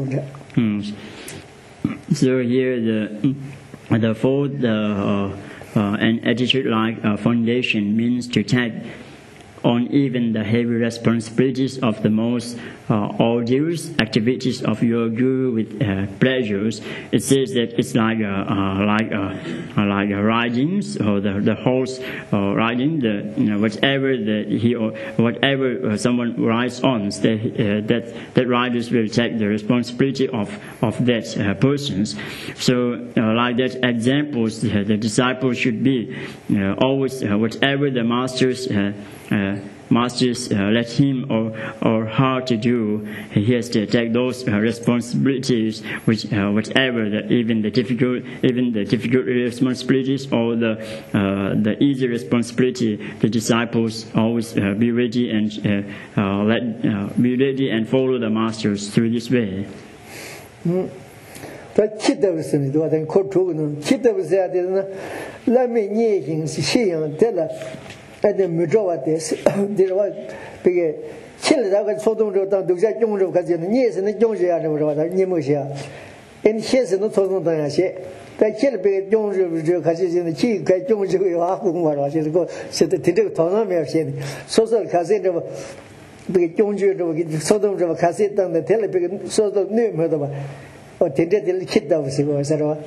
S1: So here the the fourth uh, uh, an attitude like uh, foundation means to take on even the heavy responsibilities of the most uh, arduous activities of your guru with uh, pleasures. It says that it's like a, uh, like a, like a riding, or the the horse uh, riding the you know, whatever the he or whatever uh, someone rides on, the, uh, that that riders will take the responsibility of of that uh, persons. So uh, like that examples, uh, the disciples should be uh, always uh, whatever the masters. Uh, Uh, masters uh, let him or or her to do, he has to take those uh, responsibilities, which uh, whatever the, even the difficult even the difficult responsibilities or the uh, the easy responsibility, the disciples always uh, be ready and uh, uh, let uh, be ready and follow the masters through this way.
S2: Mm. 다 기대었으니 도와된 코트고는 기대었어야 되는 라면 예행 시행 되라. 근데 무조와 됐어. 되와 되게 칠다가 소동으로 당 독자 종으로 가지는 예선은 종지야 그러고 다 니모시야. 엔 해서는 소동당야시. 다 칠배 종으로 저 가지는 기가 종지고 하고 말아 가지고 세대 되게 도나면시 소설 가세는 그 종지로 소동으로 가세던데 텔레비 소동 뇌면도 봐. 어 된데들 키다고 쓰고 서로.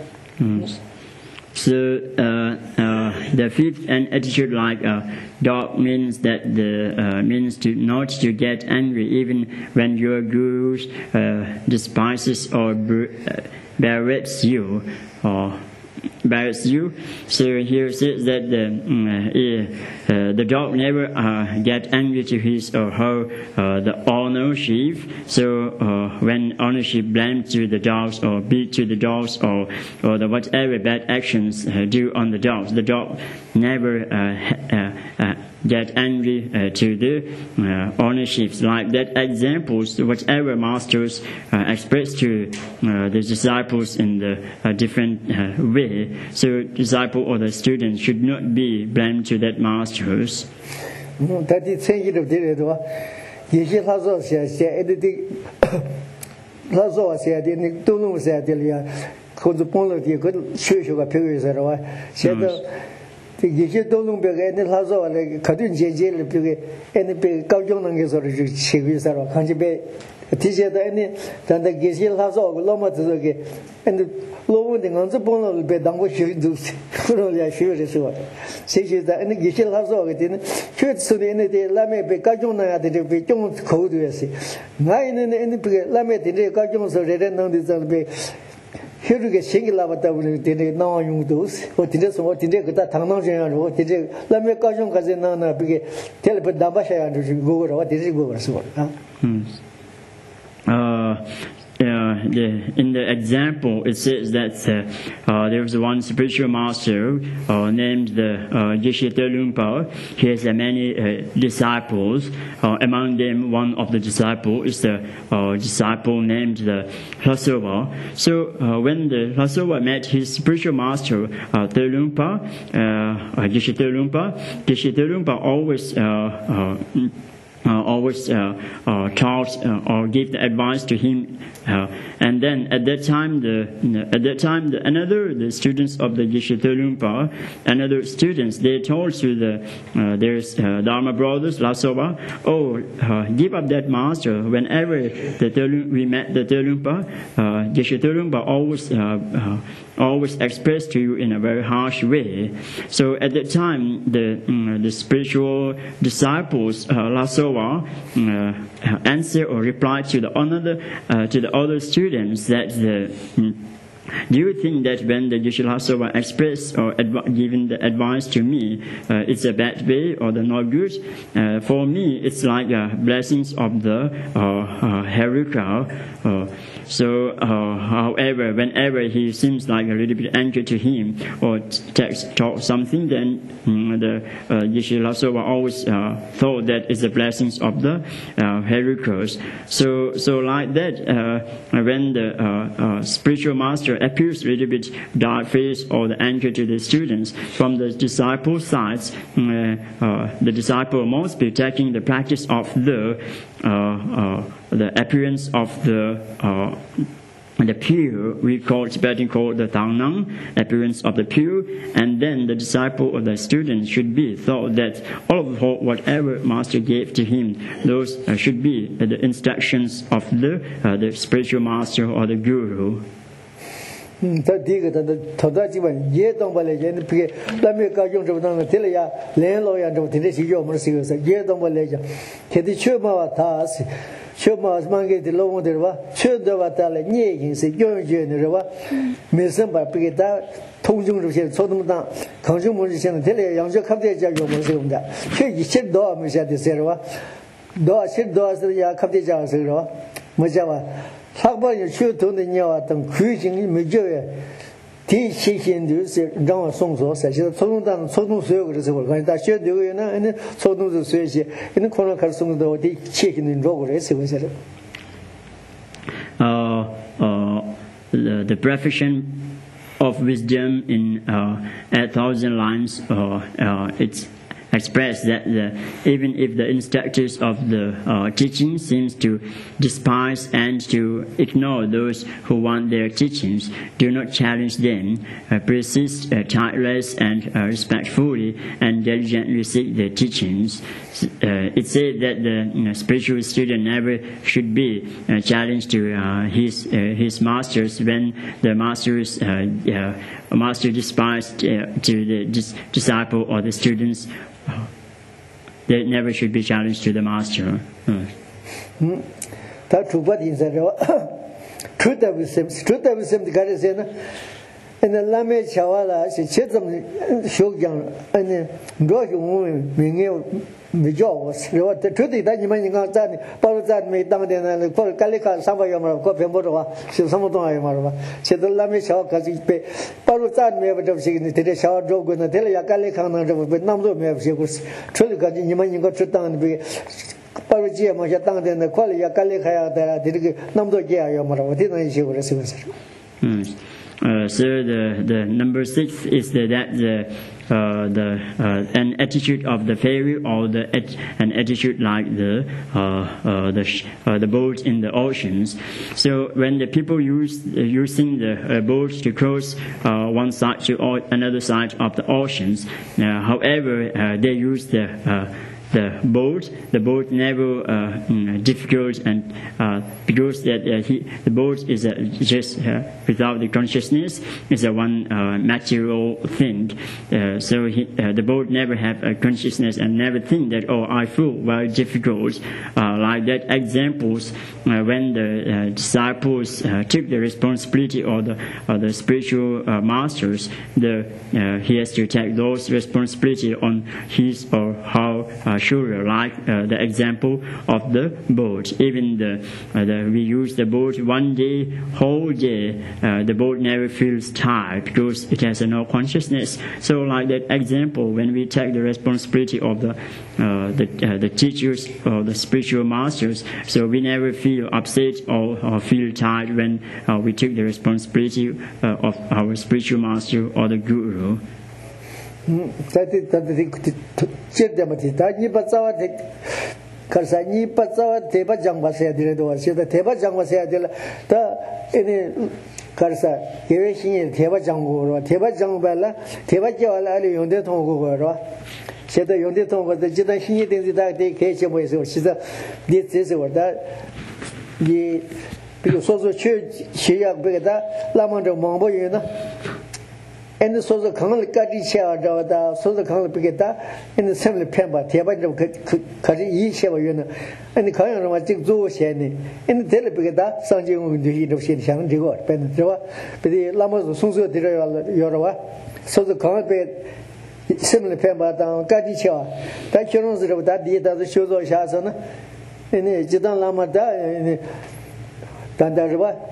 S1: So uh, uh, the fifth an attitude like a dog means that the uh, means to not to get angry even when your guru uh, despises or uh, berates you or berates you. So here it says that the uh, uh, the dog never uh, get angry to his or her uh, the ownership. So uh, when ownership blames to the dogs or beat to the dogs or or the whatever bad actions uh, do on the dogs, the dog never uh, uh, uh, get angry uh, to the uh, ownerships. Like that examples, whatever masters uh, express to uh, the disciples in the uh, different uh, way. So disciple or the student should not be blamed to that masters.
S2: 다디 생기로 되려도 예시 하소서 에디디 하소서 에디니 도노서 에디리아 코드 폴로디 그 쉬쉬가 표현해서와 셰도 예시 도농벽에 에디 하소서 가든 제제를 벽에 에디 가정는 게서를 치위서로 간집에 티제도 에디 단다 예시 하소서 로마트서게 에디 로운데 간즈 본을 배당고 쉬도 그러려 쉬어서 세시다 에디 예시 하소서 에디는 최소에 에디 라메 배 가정나야 되게 좀 거두였어 나이는 에디 배 라메 되게 가정서 레렌는데 배 혈육에 생길라봤다 우리 되게 나와용도 어디서 어디에 그다 당당전하고 되게 라메 가정 가지 나나 그게 텔레폰 담바셔야 되고 그거 어디서 그거
S1: 어 Uh, the, in the example, it says that uh, uh, there was one spiritual master uh, named the uh, Geshe Lumpa. He has uh, many uh, disciples. Uh, among them, one of the disciples is the uh, disciple named the Hlasowa. So uh, when the Hlasowa met his spiritual master, uh, Telumpa, uh, Geshe Lumpa, Geshe Lumpa always uh, uh, Uh, always uh, uh, taught uh, or give the advice to him, uh, and then at that time, the at that time the, another the students of the Geshe Lumpa, another students they told to the uh, there's uh, Dharma brothers Hlasowa, oh uh, give up that master. Whenever the Telum, we met the Telumpa, uh, Geshe Lumpa always uh, uh, always expressed to you in a very harsh way. So at that time, the um, the spiritual disciples uh, Hlasowa Uh, answer or reply to the another uh, to the other students that the um, do you think that when the Geshe Hlasowa express or adv- given the advice to me, uh, it's a bad way or the not good? Uh, for me, it's like uh, blessings of the uh, uh, Heruka. Uh, so, uh, however, whenever he seems like a little bit angry to him or text talk something, then um, the uh, Geshe Hlasowa always uh, thought that it's the blessings of the uh, Herukas. So, so like that, uh, when the uh, uh, spiritual master appears a little bit dark face or the anger to the students. From the disciple side, uh, uh, the disciple must be taking the practice of the uh, uh, the appearance of the uh, the pure, we call Tibetan called the Tangnam, appearance of the pure, and then the disciple or the student should be thought that all of whatever master gave to him, those uh, should be the instructions of the uh, the spiritual master or the guru.
S2: 嗯，他第一个，他的头大基本也当不来，人家别那没搞用这么当个，听了呀，连老样这么听着是要么是个是也当不来讲，他的确嘛他是。确嘛是蛮给的老公的是吧？确的话，他来年轻是永远的是吧？没什么别给他通经这些，从那么大，康修模式现在这里杨家看在家有模式用的，确一切多没啥的事是吧？多些多是也看在家是吧？没啥吧？他把你去同的鸟啊，等开心没叫呀。第七天就是让我送说，实际上初中当初中所有的时候，反正他学这个呢，那初中是学习，那可能开始送到第七天的照顾的时候是。
S1: Uh, uh, the, the perfection of wisdom in uh, eight thousand lines, uh, uh, it's expressed that the, even if the instructors of the uh, teaching seems to despise and to ignore those who want their teachings, do not challenge them, uh, persist uh, tireless and uh, respectfully and diligently seek their teachings. Uh, it said that the you know, spiritual student never should be uh, challenged to uh, his uh, his masters when the masters uh, uh, master despised uh, to the dis- disciple or the students. They never should be challenged to the master.
S2: Hmm. That true what is that? Truth of wisdom, truth of wisdom. The guy said, "And the lame chawala, she said them show young and draw you woman, being able to job was what the truth is that you might not that, but that may down there and call Calica, some of your Copenhagen, she some of them. Said the lame chaw because he pay. Parutan may have a signature shower dog with the Telia Calican, but number may have she was truly got you might got to down be. Parugia, my young and the quality of Calica that I did number gear your mother, what didn't she was
S1: Uh, so the, the number six is the, that the uh, the uh, an attitude of the fairy or the et, an attitude like the uh, uh, the sh- uh, the boat in the oceans. So when the people use uh, using the uh, boat to cross uh, one side to all, another side of the oceans, uh, however uh, they use the uh, the boat, the boat never uh, mm, difficult and uh, because that uh, he, the boat is uh, just uh, without the consciousness is a one uh, material thing. Uh, so he, uh, the boat never have a consciousness and never think that oh I feel very difficult. Uh, like that examples uh, when the uh, disciples uh, took the responsibility or the or the spiritual uh, masters, the uh, he has to take those responsibility on his or her. Uh, Sure, like uh, the example of the boat. Even the, uh, the we use the boat one day, whole day. Uh, the boat never feels tired because it has uh, no consciousness. So, like that example, when we take the responsibility of the uh, the, uh, the teachers or the spiritual masters, so we never feel upset or, or feel tired when uh, we take the responsibility uh, of our spiritual master or the guru.
S2: Tadi tadi cerita macam tadi pasal ada kerana ni pasal teba jang bahasa dia tu, sebab teba jang bahasa dia lah. Ta ini kerana yewe sini teba jang guru, teba jang bela, teba jauh lah ada yang dia tahu guru. Sebab yang dia tahu guru, jadi sini dia tidak dia kerja macam itu. Sebab dia sesuatu dah di, bila soal cuci siapa berkata lama dah mampu je na. And so the Kang Kadi Chia, so the Kang Pigeta, and the Assembly Pemba, Tiaba Kadi Sheva, and the Kang was Jig Zoo Shani, and the Telepigeta, Sanji will do heat of Shin Shang, Digo, Penetra, but the Lamas of Sunzo de Yorawa, so the Kang Pig, Assembly Pemba down Kadi Chia, that you know that the other shows of Shasana, and the Jidan Lama da, and Tandarva.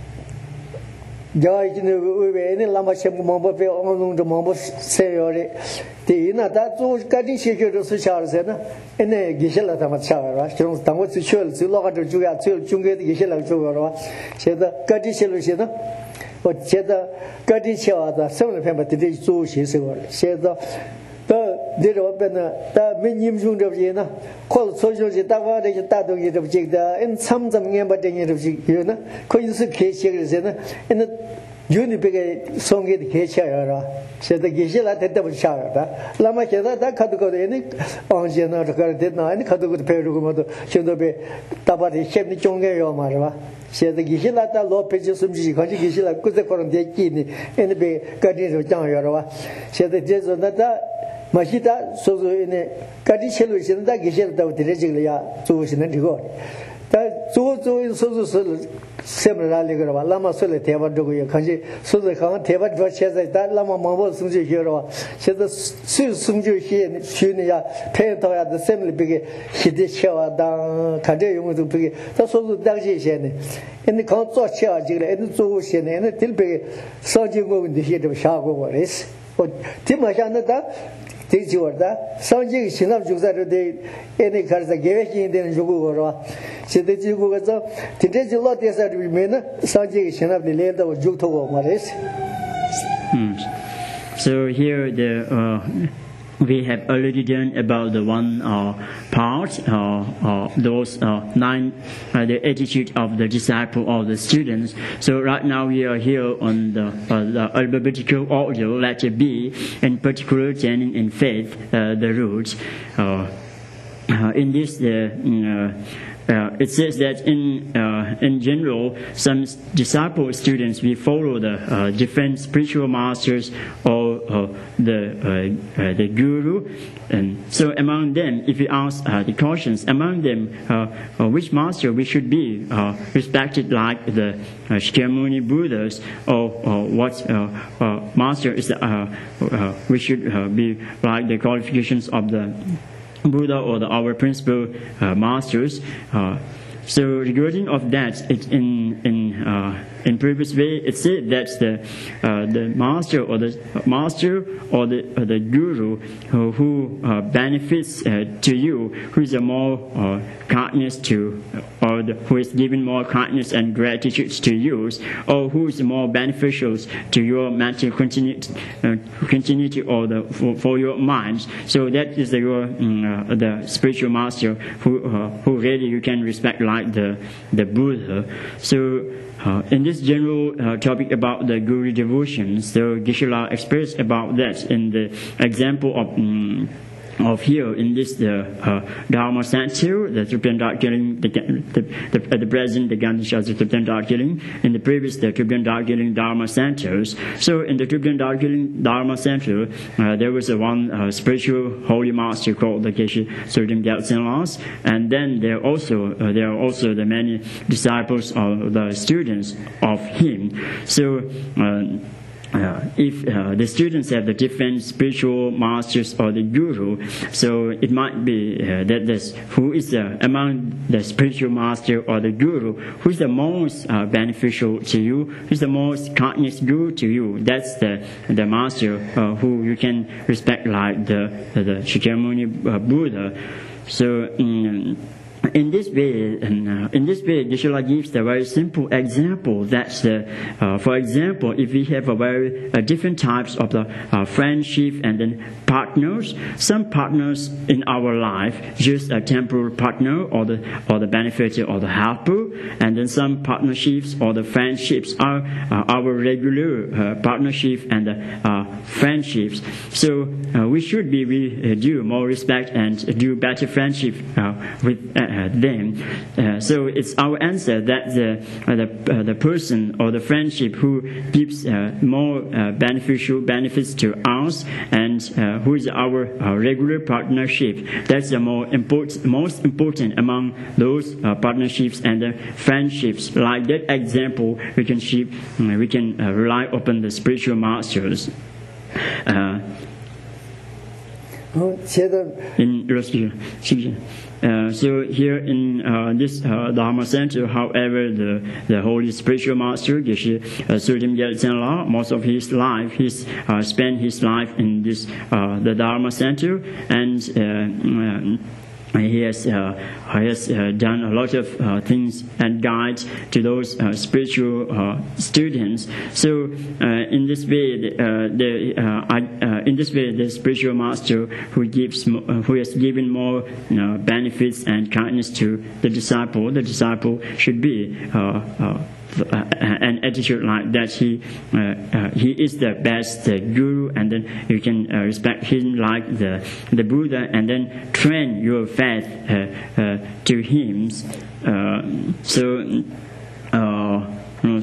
S2: Jai ni we ni lama shem mambo pe onung de mambo se yore ti na da zu ka di she ke su cha se na ene gi she la ta ma cha ra chung tang wo chu chu lo ga de ju ya chu chung ge de gi she la chu ra she da ka di she lu she na 我觉得各地去啊，的生了片把这里做些什么，现在。到这个边呢，到没严重这边呢，或者所以说大家这些大东西这边的，因参怎么样把这些东西有呢？可以是开些个些呢，因为有你别个送给的开些了，现在这些来他都不下了的，那么现在他看到个的，你往前呢这个的那，你看到个的配如果么都现在被大把的现在中间要嘛是吧？现在这些来他老百姓什么情况？这些来各在各种点给呢，因为被各地就讲要了吧？现在这种那他。马西达所说的呢，各地铁路现在给现在都提这个呀，做现在这个，但做做所说是什么那里个了吧？那么说来台湾这个也看见，说是好像台湾这现在但那么忙不送就些了吧？现在所送就些去那呀，配套呀，这什么里边个现在车啊，当看这用都别个，他说是当些些呢，因为刚做车啊，这个，因为做些呢，因为这边上经过问题些都下过我的是，我这么想那他。这就的，上几个新郎就在这里，哎，你看是给外星的人就过是吧？现在就过个这，今天就老电视里面呢，上几个新郎的来到就头我嘛的是。
S1: Hmm. So here the uh, we have already done about the one uh, part, uh, uh, those uh, nine, uh, the attitude of the disciple or the students. So right now we are here on the, uh, the alphabetical order, letter B, in particular standing in faith, uh, the roots. Uh, uh, in this, the uh, Uh, it says that in uh, in general, some disciple students we follow the uh, different spiritual masters or uh, the uh, uh, the guru, and so among them, if you ask uh, the questions, among them, uh, uh, which master we should be uh, respected, like the uh, Shakyamuni Buddhas, or, or what uh, uh, master is the, uh, uh, we should uh, be like the qualifications of the Buddha or the, our principal uh, masters. Uh, so regarding of that, it, in in uh, in previous way, it said that the uh, the master or the master or the or the guru who, who uh, benefits uh, to you, who is a more uh, kindness to, or the, who is giving more kindness and gratitude to you, or who is more beneficial to your mental continuity, uh, continuity or the for, for your mind. So that is the, your um, uh, the spiritual master who uh, who really you can respect like the the Buddha. So. Uh, in this general uh, topic about the Guru devotion, so Geshe-la expressed about that in the example of um, of here in this the uh, Dharma Center, the Tibetan Darjeeling, the, the, the, at the present the Gandhi Shastra Tibetan Darjeeling, in the previous the Tibetan Darjeeling Dharma Centers. So in the Tibetan Darjeeling Dharma Center, uh, there was a one uh, spiritual holy master called the Geshe Surdam Gyaltsen Las, and then there also uh, there are also the many disciples or the students of him. So. Uh, Uh, if uh, the students have the different spiritual masters or the guru, so it might be uh, that this, who is the, among the spiritual master or the guru, who is the most uh, beneficial to you, who is the most kindness guru to you. That's the the master uh, who you can respect, like the the, the Shakyamuni uh, Buddha. So. Um, In this way, and, uh, in this way, Geshe-la gives the very simple example that, uh, uh, for example, if we have a very uh, different types of the uh, friendship and then partners, some partners in our life just a temporary partner or the or the benefactor or the helper, and then some partnerships or the friendships are uh, our regular uh, partnership and the uh, friendships. So uh, we should be we uh, do more respect and do better friendship uh, with. Uh, Uh, them. Uh, so it's our answer that the uh, the, uh, the person or the friendship who gives uh, more uh, beneficial benefits to us, and uh, who is our uh, regular partnership. That's the more important, most important among those uh, partnerships and uh, friendships. Like that example, we can sheep, uh, we can uh, rely upon the spiritual masters. Uh, in Uh, so here in uh, this uh, Dharma Center, however, the, the holy spiritual master Geshe uh, Surdam Gyaltsen La, most of his life, he's uh, spent his life in this uh, the Dharma Center, and uh, uh, he has, uh, he has uh, done a lot of uh, things and guides to those uh, spiritual uh, students. So uh, in this way, uh, the uh, I, uh, in this way, the spiritual master who gives, uh, who has given more you know, benefits and kindness to the disciple, the disciple should be uh, uh, an attitude like that. He uh, uh, he is the best uh, guru, and then you can uh, respect him like the the Buddha, and then train your faith uh, uh, to him. Uh, so, uh, no,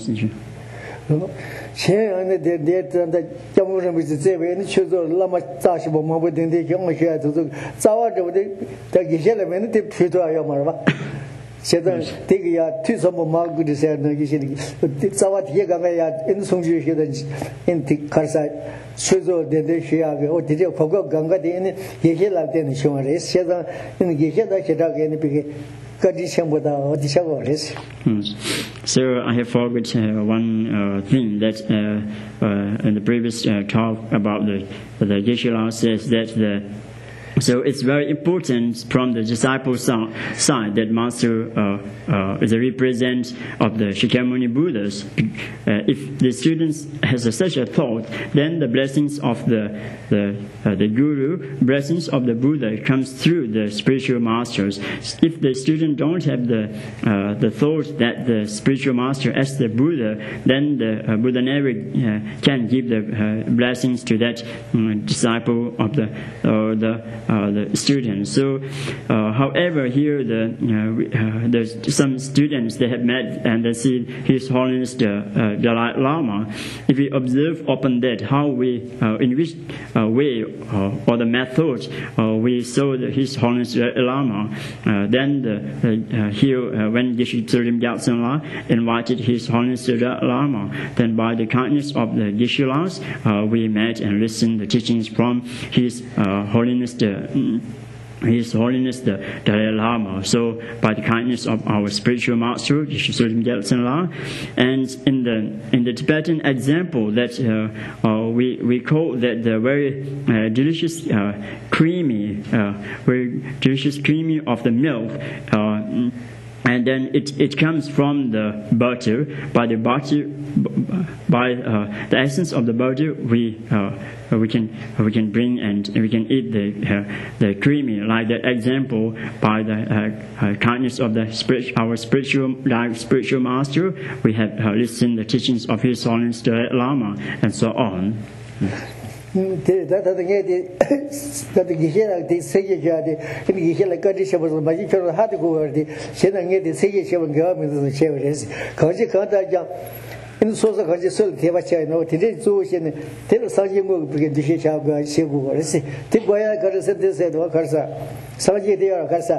S2: Chen de de de Jamu Ram is the way in Chuzo Lama Tashi Bomo in the Yamasha to Zawa de Gishela Menity Puto Ayamarva. Sedan take ya two some more good said no Gishi. Zawat Yagaya in Sunju in the Karsai. Chuzo de Shiago or did you forget Ganga in Yahila then Shumaris? Sedan in Gishela Shedag and Piggy. So
S1: I have forgot uh, one uh, thing that uh, uh, in the previous uh, talk about the the Geshe-la says that the so it's very important from the disciple side that Master uh, uh, is a representative of the Shakyamuni Buddhas. Uh, if the students has a, such a thought, then the blessings of the the uh, the Guru, blessings of the Buddha comes through the spiritual masters. If the student don't have the uh, the thought that the spiritual master as the Buddha, then the uh, Buddha never uh, can give the uh, blessings to that um, disciple of the or the Uh, the students. So, uh, however, here the uh, uh, there's some students they have met and they see His Holiness the uh, Dalai Lama. If we observe upon that, how we uh, in which uh, way uh, or the method uh, we saw the, His Holiness the Dalai Lama, uh, then the, uh, here uh, when Geshe Tsorim Gyatsen La invited His Holiness the Dalai Lama, then by the kindness of the Geshe-las, uh, we met and listened the teachings from His uh, Holiness the His Holiness the Dalai Lama. So by the kindness of our spiritual master, Geshe Tsorim Gyatsen La, and in the in the Tibetan example that uh, uh, we we call that the very uh, delicious uh, creamy, uh, very delicious creamy of the milk. Uh, And then it, it comes from the butter. By the butter, by uh, the essence of the butter, we uh, we can we can bring and we can eat the uh, the creamy. Like that example, by the uh, uh, kindness of the spirit, our spiritual life, spiritual master, we have uh, listened the teachings of His Holiness the Dalai Lama, and so on.
S2: That the gate that the Gishela de Sayadi, and Gishela Kadisha was a magical hard to go over the Shenang the Sayashavan government of the Cheveres. Kaji Kanta in the source of Kajisul, Tevacha, no, today, so she tell Sanji begin to shake out Shibu. Tiboya Karasa said, Karsa, Sanji de Karsa,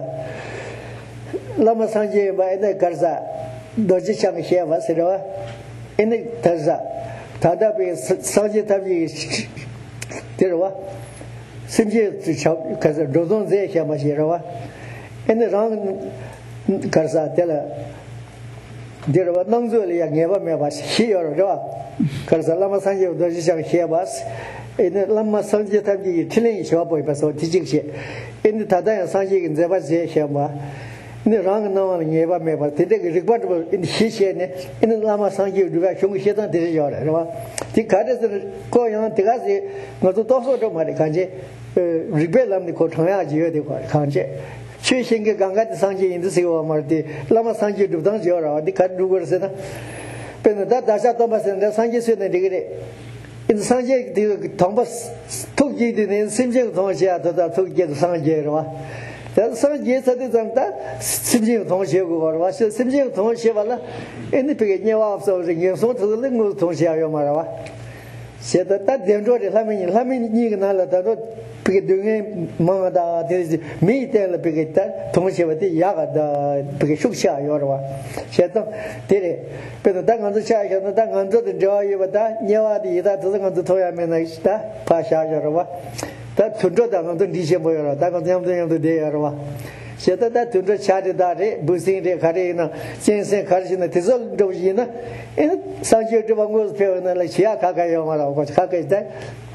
S2: Lama Sanji by the Karsa, Dojisham Sheva, Sedova, in the Taza, Tadabi Sanji Tabi. Terwa, Simji to chop because of Dozon Zeka Mashirawa, and the wrong Karsa Tella. There was Nongzuli and never me was here or Karsa Lama Sanji of Dojishan here was in the Lama Sanji Tabi, Tilling shop was teaching she in the Tadaya Sanji in Zevazi Shama. In the wrong no one never me was take regrettable in Hishan in the Lama Sanji direction we had on the Yara. The Kadas Koyan Tigazi, not to talk to Marikanje, rebel on the Kotaya, the Kanje. Chasing Ganga Sanji in the Siwa Marti, Lama Sanji to Danjora, the Kadu Sena. Penada Dasha Thomas and the Sanji said the degree. In Sanji, the Thomas took it in Simjing Tonsia to the took get Sanjera. That Sanji said that Simjing Tonsia or was Simjing Tonsia in the beginning of the year, so to the Lingo Tonsia Marawa. Said that that they enjoyed the Lamin, Lamin Niganala, that not doing Mangada, there is me tell the Pigata, Tonsia, Yaga, the Pigashuksha, Yorwa. Said that, but the Dang on the Shah, and the Dang on the joy of that, Yawadi, that doesn't want to Toya Menasta, Pasha Yorwa. That to do that on the December, that on the end of the day, Arwa. Said that to the chatted that, boosting the Karina, since the Karina Tizol Dojina, and Sanjay Devangos Pio and like Chiaka Yamara, what Kaka is that?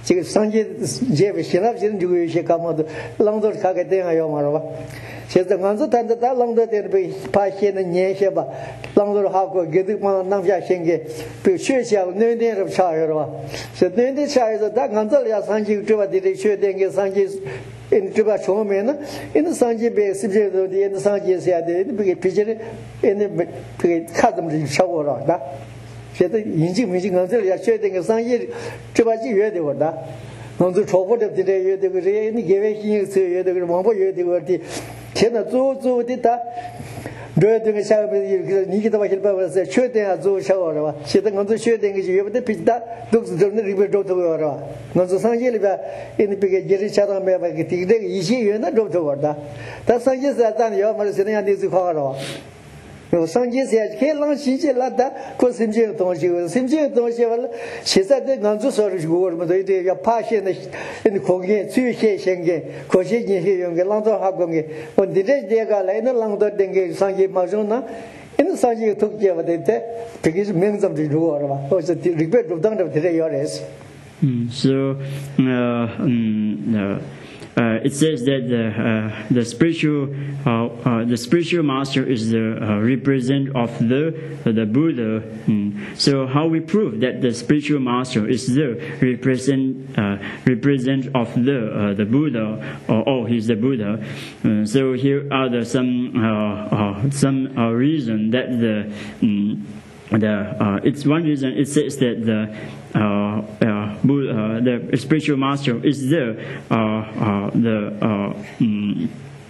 S2: 这个上级这个新老新就有些干嘛的，啷个看个电影要嘛是吧？现在俺这谈的他啷个的被怕现在年些吧，啷个好过给这帮南下先给，比如学校那点是差是吧？是那点差是，但俺这里上级这把的这学点给上级。因这把从面呢，因上级被是不是都的，因上级下的，因不给毕竟的，因不给看怎么就超过了的。现在已经没经俺这里学点个上级，这把几月的我的，俺这超过的这月的个这，你给微信这月的个王八月的个的，现在做做的他。这这个下边有个，你给他把钱办完了，确定啊做小是吧？现在我们确定个就也不得比他都是从那里边找头是吧？我们上街里边，因为别个也是家长买买个这个一些元那找头的，但上街是咱要么是那样的最好是吧？我上街是开朗新鲜了的，过新鲜的东西，新鲜的东西完了，现在的俺做少的我什么都得要爬现的，那空间最先先给，可惜你是用个浪到哈工的，我这这这个来那浪到那个上街马上呢，那上街突击我的这，这个是名字的如是吧？我是里边主当的这个要来是。
S1: 嗯 ，so, uh, um, uh, Uh, it says that the uh, the spiritual uh, uh, the spiritual master is the uh, represent of the uh, the Buddha. Mm. So how we prove that the spiritual master is the represent uh, represent of the uh, the Buddha, or oh he's the Buddha. Uh, so here are the some uh, uh, some uh, reason that the um, the uh, it's one reason it says that the uh, uh, Buddha, uh, the spiritual master is the uh, uh, the uh, um,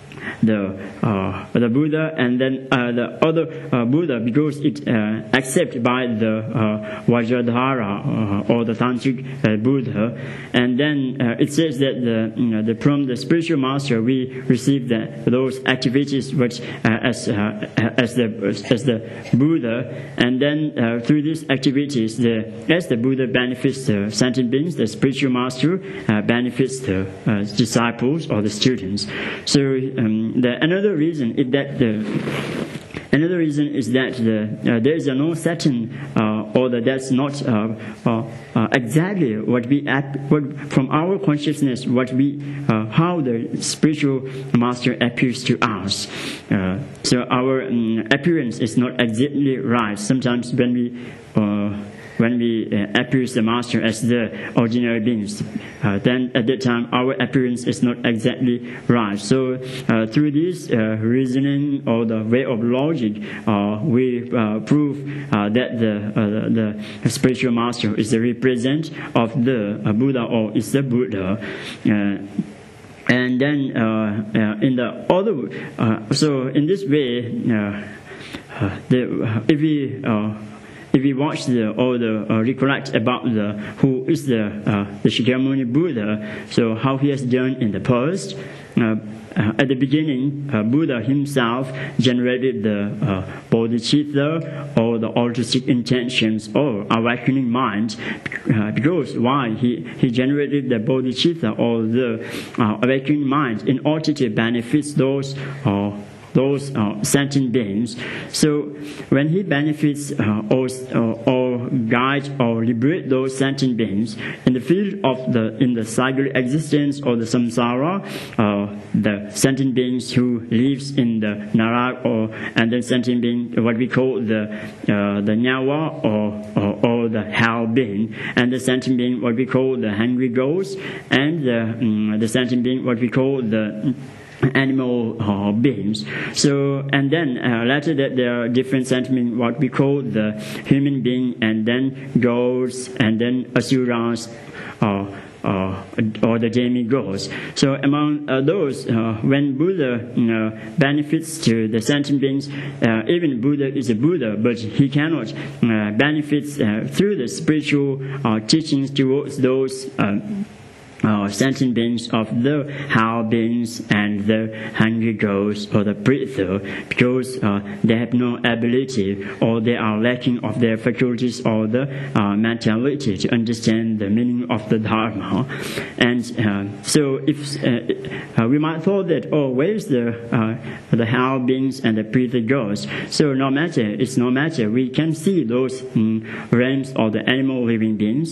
S1: the uh, the Buddha, and then uh, the other uh, Buddha, because it uh, accepted by the uh, Vajradhara uh, or the Tantric uh, Buddha, and then uh, it says that the, you know, the from the spiritual master we receive the, those activities which uh, as uh, as the as the Buddha, and then uh, through these activities, the as the Buddha benefits the sentient beings, the spiritual master uh, benefits the uh, disciples or the students. So. Um, The, another reason is that the another reason is that the, uh, there is a no certain uh, or that that's not uh, uh, uh, exactly what we act, what from our consciousness what we uh, how the spiritual master appears to us. Uh, so our um, appearance is not exactly right. Sometimes when we uh, when we uh, appears the master as the ordinary beings, uh, then at that time our appearance is not exactly right. So uh, through this uh, reasoning or the way of logic, uh, we uh, prove uh, that the, uh, the spiritual master is the representative of the uh, Buddha, or is the Buddha. Uh, and then uh, uh, in the other, uh, so in this way, uh, uh, the, if we uh, If we watch the or the uh, recollect about the who is the uh, the Shakyamuni Buddha, so how he has done in the past. Uh, uh, at the beginning, uh, Buddha himself generated the uh, bodhicitta or the altruistic intentions or awakening mind, uh, because why he he generated the bodhicitta or the uh, awakening mind in order to benefit those. Uh, those uh, sentient beings. So when he benefits uh, or, uh, or guide or liberate those sentient beings in the field of the in the cycle existence or the samsara, uh, the sentient beings who lives in the narak, or and then sentient being what we call the uh, the nyawa or, or or the hell being, and the sentient being what we call the hungry ghost, and the um, the sentient being what we call the animal uh, beings. So, and then uh, later that there are different sentiments, what we call the human being, and then ghosts, and then asuras, uh, uh, or the demigods. So among uh, those, uh, when Buddha you know, benefits to the sentient beings, uh, even Buddha is a Buddha, but he cannot uh, benefit uh, through the spiritual uh, teachings towards those uh, Uh, sentient beings of the hell beings and the hungry ghosts or the pritha, because uh, they have no ability or they are lacking of their faculties or the uh, mentality to understand the meaning of the Dharma. And uh, so if uh, uh, we might thought that, oh, where is the uh, the hell beings and the pritha ghosts? So no matter, it's no matter, we can see those um, realms of the animal living beings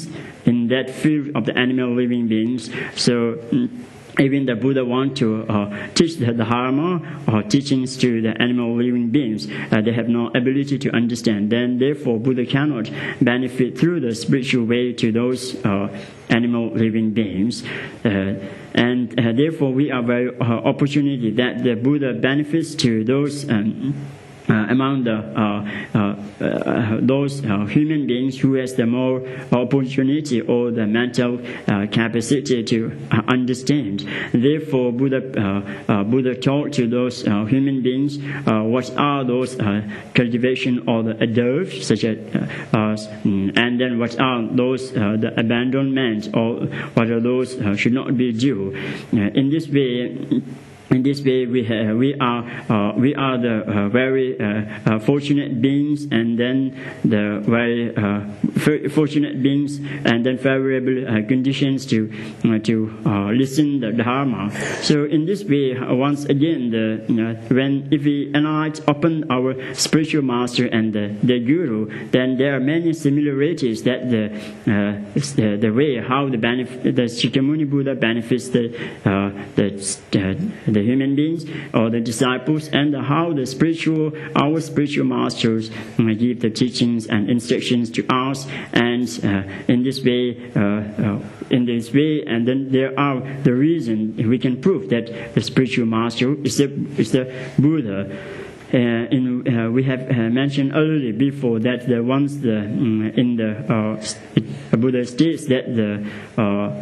S1: in that field of the animal living beings. So even the Buddha want to uh, teach the Dharma or teachings to the animal living beings, uh, they have no ability to understand. Then therefore Buddha cannot benefit through the spiritual way to those uh, animal living beings. Uh, and uh, therefore we are very uh, opportunity that the Buddha benefits to those um, Uh, among the uh, uh, uh, those uh, human beings who has the more opportunity or the mental uh, capacity to uh, understand. Therefore, Buddha uh, uh, Buddha told to those uh, human beings uh, what are those uh, cultivation or the adults, such as uh, uh, and then what are those uh, the abandonment or what are those uh, should not be due. Uh, in this way. In this way, we have, we are uh, we are the uh, very uh, uh, fortunate beings, and then the very uh, fortunate beings, and then favorable uh, conditions to uh, to uh, listen the Dharma. So in this way, uh, once again, the you know, when if we analyze upon our spiritual master and the, the guru, then there are many similarities that the uh, the, the way how the benefit the Shakyamuni Buddha benefits the uh, the, uh, the human beings or the disciples, and how the spiritual, our spiritual masters uh, give the teachings and instructions to us, and uh, in this way, uh, uh, in this way, and then there are the reason we can prove that the spiritual master is the is the Buddha. Uh, in, uh, we have uh, mentioned earlier before that the once the um, in the uh, Buddha states that the uh,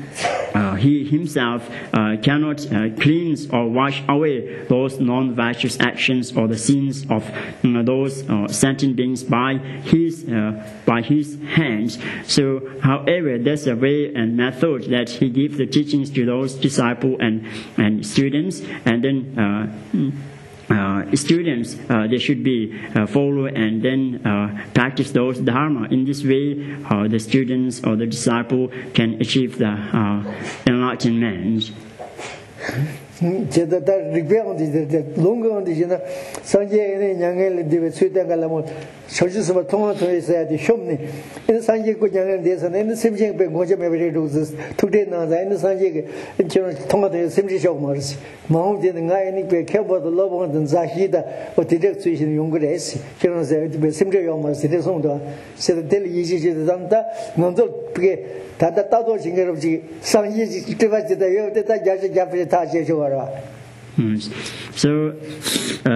S1: uh, he himself uh, cannot uh, cleanse or wash away those non-virtuous actions or the sins of uh, those uh, sentient beings by his uh, by his hands. So, however, there's a way and method that he gives the teachings to those disciples and and students, and then. Uh, Uh, students, uh, they should be uh, follow and then uh, practice those dharma. In this way, uh, the students or the disciple can achieve the uh, enlightenment.
S2: 제가 다 리베온디 롱고온디나 산제에 냥을 디베 수대가라모 저주스바 통화통해서야 돼 쇼니 이 산제 고냥을 대해서는 심생 배 고점에 버리도스 투데나자 이 산제 저는 통화통해 심지쇼 말스 마음되는 가이니 배 켜버도 러버든 자히다 어디적 수신 용거를 했지 그러면서 배 심지쇼 말스 대송도 세대 될 이지지도 담다 먼저 그게 다다 따도 징그럽지 상이지 그때까지다 여기다 자주 잡지 다 제셔
S1: So, uh,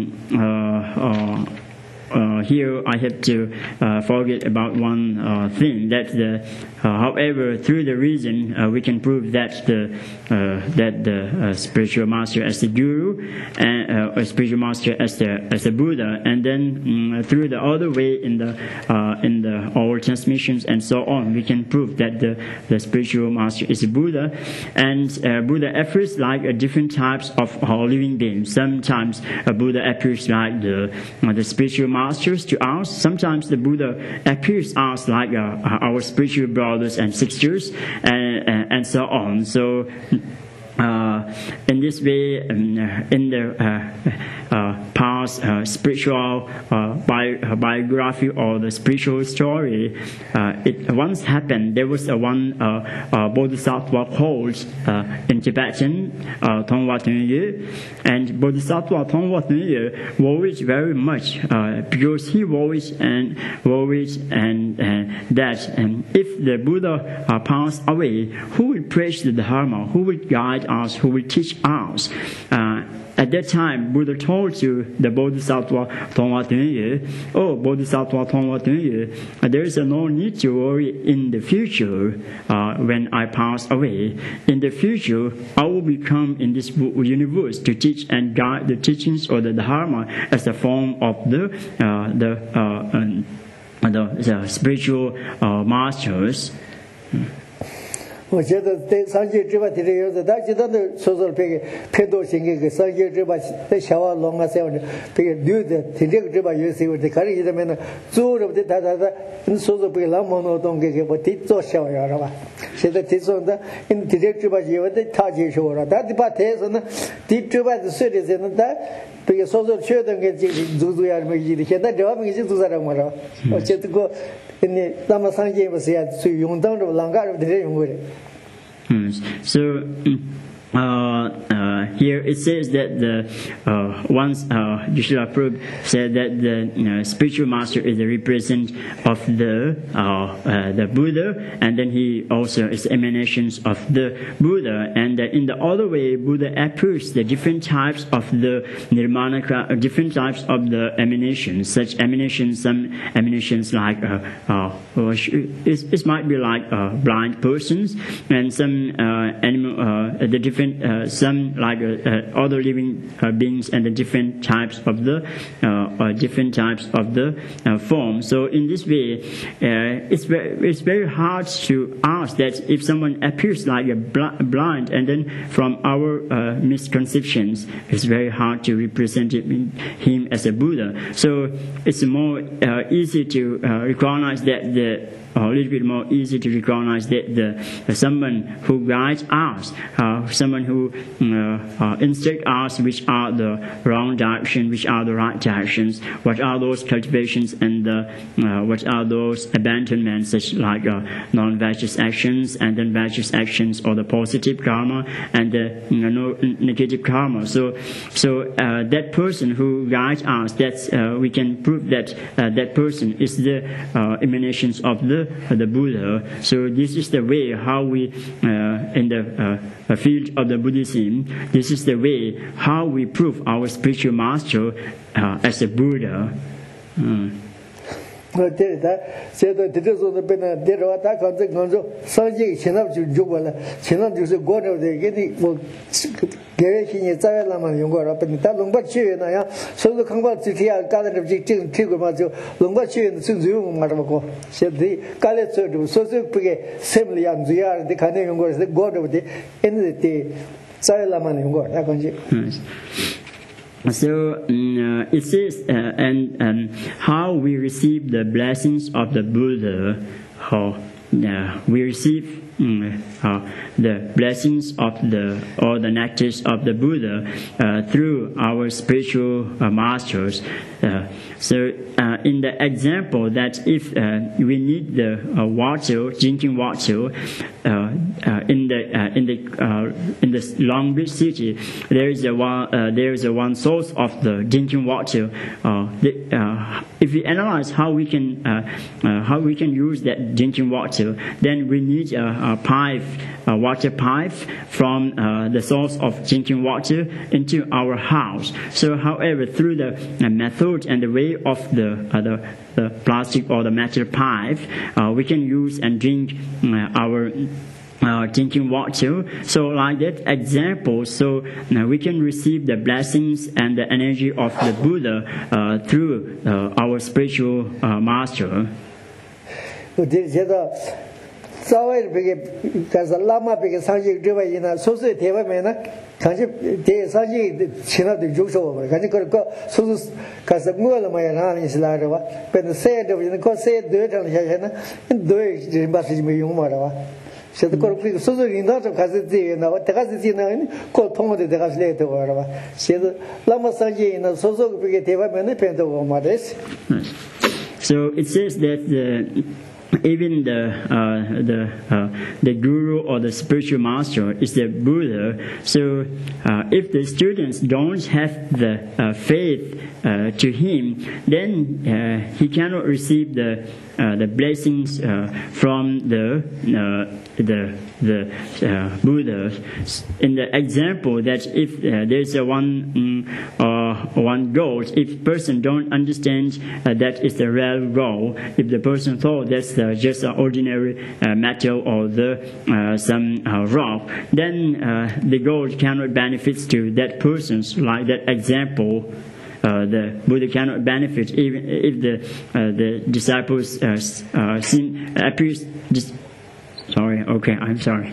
S1: uh, uh, uh, here I have to uh, forget about one uh, thing that the, uh, however, through the reason uh, we can prove that the uh, that the uh, spiritual master as the guru and uh, a spiritual master as the as the Buddha, and then um, through the other way in the uh, in the oral transmissions and so on, we can prove that the the spiritual master is a Buddha, and uh, Buddha appears like a different types of uh, living beings. Sometimes a Buddha appears like the uh, the spiritual masters to us. Sometimes the Buddha appears us like uh, our spiritual brothers and sisters, and and, and so on. So. Uh, in this way, um, in the uh, uh, past uh, spiritual uh, bi uh, biography or the spiritual story, uh, it once happened. There was a one uh, uh, Bodhisattva called uh, in Tibetan uh, Tongwa Tengye, and Bodhisattva Tongwa Tengye worried very much uh, because he worried and worried and uh, that um, if the Buddha uh, passed away, who will preach the Dharma? Who will guide us, who will teach us? Uh, at that time, Buddha told to the Bodhisattva Tongwa Tengye, "Oh, Bodhisattva Tongwa Tengye, there is no need to worry in the future uh, when I pass away. In the future, I will become in this universe to teach and guide the teachings of the Dharma as a form of the uh, the, uh, um, the the spiritual uh, masters."
S2: 我觉得在上界之外的有的，但是他的说说别个偏多性格个上界之外在小啊龙啊这样的，别个女的听这个之外有时候的，看人家们呢做了的他他他，你说说别个老毛脑东个个不得做小样了吧？现在听说的，你听这个之外有的他接受了，但是把台上呢，听之外的说的是呢，他。别个说说确定个这个做做样么意的，现在这么个就做啥了嘛了？我觉得个。 ini lama sanje besi ya su yung dang ro lang ga ro de yung go
S1: Hmm. So uh, uh, here it says that the uh, once uh, Geshe-la Prabhu said that the uh, spiritual master is the representative of the uh, uh, the Buddha, and then he also is emanations of the Buddha. And uh, in the other way, Buddha appears the different types of the nirvana, uh, different types of the emanations. Such emanations, some emanations like uh, uh, it, it might be like uh, blind persons, and some uh, animal, uh, the different uh, some like uh, uh, other living uh, beings, and the different types of the uh, uh, different types of the uh, form. So in this way, uh, it's very it's very hard to ask that if someone appears like a bl- blind, and then from our uh, misconceptions, it's very hard to represent him, him as a Buddha. So it's more uh, easy to uh, recognize that the a little bit more easy to recognize that the uh, someone who guides us, uh, someone who uh, uh, instructs us which are the wrong direction, which are the right directions, what are those cultivations, and the, uh, what are those abandonments, such like uh, non-virtuous actions, and then virtuous actions, or the positive karma and the you know, negative karma. So, so uh, that person who guides us, that's uh, we can prove that uh, that person is the uh, emanations of the the Buddha. So this is the way how we uh, in the uh, field of the Buddhism, this is the way how we prove our spiritual master uh, as a Buddha. Uh.
S2: 我这他现在这时候那边呢，这时候他刚才刚说，上级现在就就过了，现在就是过着的，给你我给人心里在原来嘛用过了，本他龙巴去那样，所以说看过这天啊，刚才这这这这个嘛就龙巴去的最最用嘛这么过，现在刚才做的，所以不给什么样子呀，的看那用过是过着的，因为的在原来嘛用过，那关系。
S1: So um, uh, it says, uh, and um, how we receive the blessings of the Buddha, how uh, we receive um, uh, the blessings of the or the nectars of the Buddha uh, through our spiritual uh, masters. Uh, so uh, in the example that if uh, we need the uh, water, drinking water, uh, uh, in the uh, in the uh, in the Long Beach city, there is a one uh, there is a one source of the drinking water. Uh, the, uh, if we analyze how we can uh, uh, how we can use that drinking water, then we need a, a pipe, a water pipe from uh, the source of drinking water into our house. So, however, through the uh, method and the way of the, uh, the, the plastic or the metal pipe, uh, we can use and drink uh, our uh, drinking water. So like that example, so uh, we can receive the blessings and the energy of the Buddha uh, through uh, our spiritual uh, master.
S2: 稍微这个，但是拉玛这个上去之外呢，说是台湾面呢，看起这上去其他的就说嘛，看起个个说是开始饿了嘛，也让你是来着吧，变成晒着呢，个晒对着下去呢，对人把事情没用嘛，是吧？现在个个说是领导就开始这个呢，我这个是这呢，个通的这个是来的话，是吧？现在拉玛上去呢，说说这个台湾面呢变得我嘛的是。
S1: So it says that the even the uh, the uh, the guru or the spiritual master is the Buddha. So uh, if the students don't have the uh, faith uh, to him, then uh, he cannot receive the uh, the blessings uh, from the uh, the the uh, Buddha. In the example that if uh, there's a one um, uh, one gold, if person don't understand uh, that is the real gold, if the person thought that's the, just an ordinary uh, metal or the uh, some uh, rock, then uh, the gold cannot benefit to that person's like that example. Uh, the Buddha cannot benefit even if the uh, the disciples uh, uh, seem appears. Dis- sorry, okay, I'm sorry.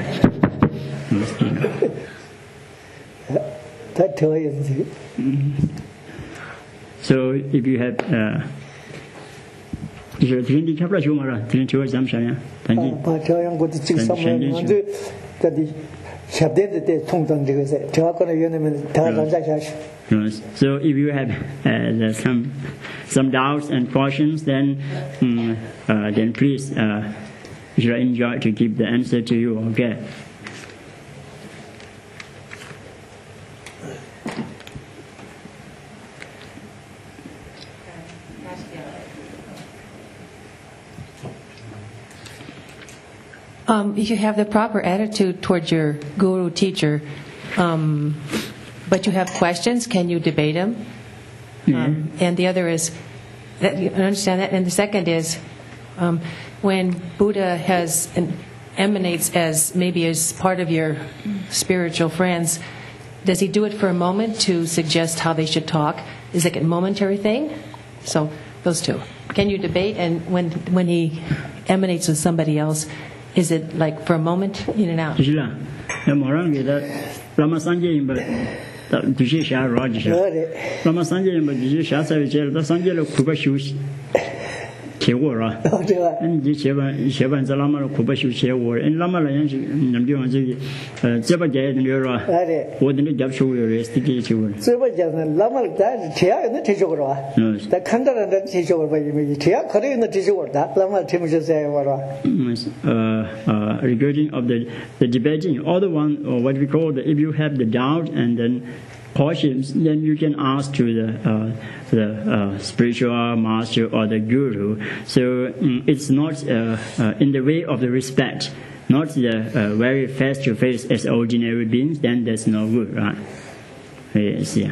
S2: That tells you.
S1: So if you have. Uh, 就是天地差不多就嘛了，天地就咱们想呀，反正。
S2: 啊，这样我的这个上面，反正这里 샵데데 때 통당 저거세 저거는 연하면 다 단자샤시.
S1: Yes. So if you have uh, some some doubts and questions, then um, uh, then please uh, you should enjoy to give the answer to you. Okay.
S3: Um, if you have the proper attitude towards your guru teacher, um, but you have questions, can you debate them?
S1: Yeah.
S3: Um, and the other is, that you understand that? And the second is, um, when Buddha has an, emanates as maybe as part of your spiritual friends, does he do it for a moment to suggest how they should talk? Is it a momentary thing? So those two. Can you debate? And when when he emanates with somebody else, is it like for a moment, in and out?
S1: Jila, yamoran gida Rama Sanje imba ta duje sha rajisha. Rama Sanje imba duje sha sa vichera ta Sanje lo kuba shushi. Chewora. And ji cheba cheba za Lama lo kuba shu chewora. And Lama la yan ji nambi wan ji jeba jaya de yora. Wo de jab shu yo resti ki chewora.
S2: Jeba jaya Lama da chea na chewora. Da khandara da chewora ba yi chea khare na chewora. Lama thimu se wora.
S1: Uh, uh, regarding of the the debating, other one or what we call the, if you have the doubt and then questions, then you can ask to the uh, the uh, spiritual master or the guru. So um, it's not uh, uh, in the way of the respect, not the uh, very face to face as ordinary beings. Then that's no good, right? Yes, yeah.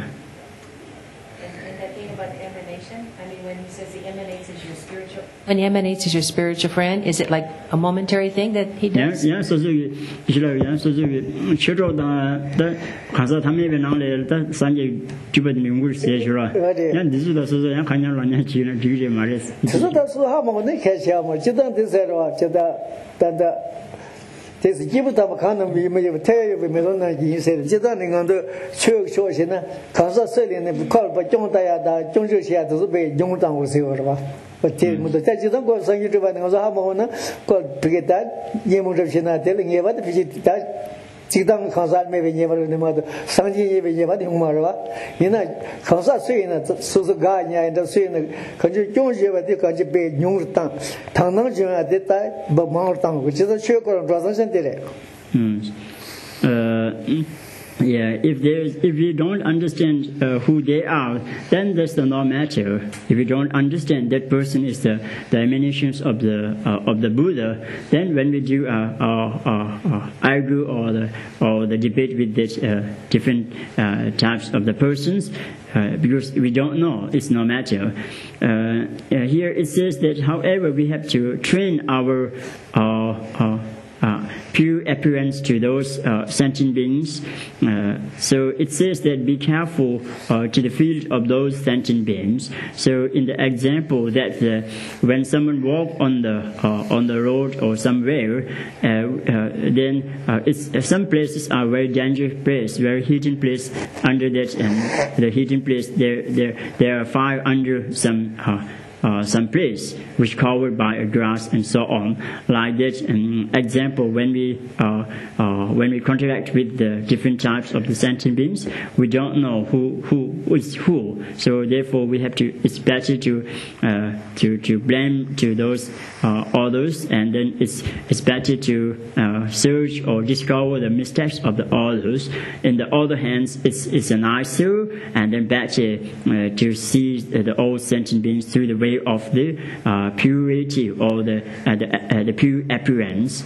S3: When he emanates as your spiritual friend, is it like a momentary thing that he does?
S1: Yeah, yeah. So so you, yeah, so so you. Children, the the, because他们那边拿来的三节基本名物写出来。那你知道是说，人看见人家去了，直接买的。
S2: 其实他说哈嘛，那开销嘛，就当这些的话，就当当的。这是基本他们看到没没有，太有没有那意思的，就当那个的学学习呢，看说这里呢，靠把中大呀的中学些都是被用当过时候是吧？我听不到，在这种过生意之外，我说哈么呢？过这个单业务这些呢，这里业务的必须单。这当康萨没被业务的那么的，上级也被业务的红嘛是吧？你那康萨税呢，说是干年的税呢，可就中学的可就被用当，堂堂就啊得带不忙当，我就是学过人多少现在嘞。
S1: 嗯，呃。Yeah, if there's, if you don't understand uh, who they are, then that's the no matter. If you don't understand that person is the, the emanations of the uh, of the Buddha, then when we do uh, uh, uh, uh, argue or the or the debate with the uh, different uh, types of the persons, uh, because we don't know, it's no matter. Uh, here it says that, however, we have to train our uh, uh, Uh, pure appearance to those uh, sentient beings. Uh, so it says that be careful uh, to the field of those sentient beings. So in the example that uh, when someone walk on the uh, on the road or somewhere, uh, uh, then uh, it's, uh, some places are very dangerous place, very hidden place. Under that and the hidden place, there there there are fire under some. Uh, Uh, some place which covered by a grass and so on, like that. Um, example, when we uh, uh, when we interact with the different types of the sentient beings, we don't know who who is who. So therefore, we have to. It's better to uh, to to blame to those uh, others, and then it's it's better to uh, search or discover the mistakes of the others. In the other hands, it's it's a nicer and then better uh, to see the old sentient beings through the way of the uh, purity or the uh, the, uh, the pure appearance.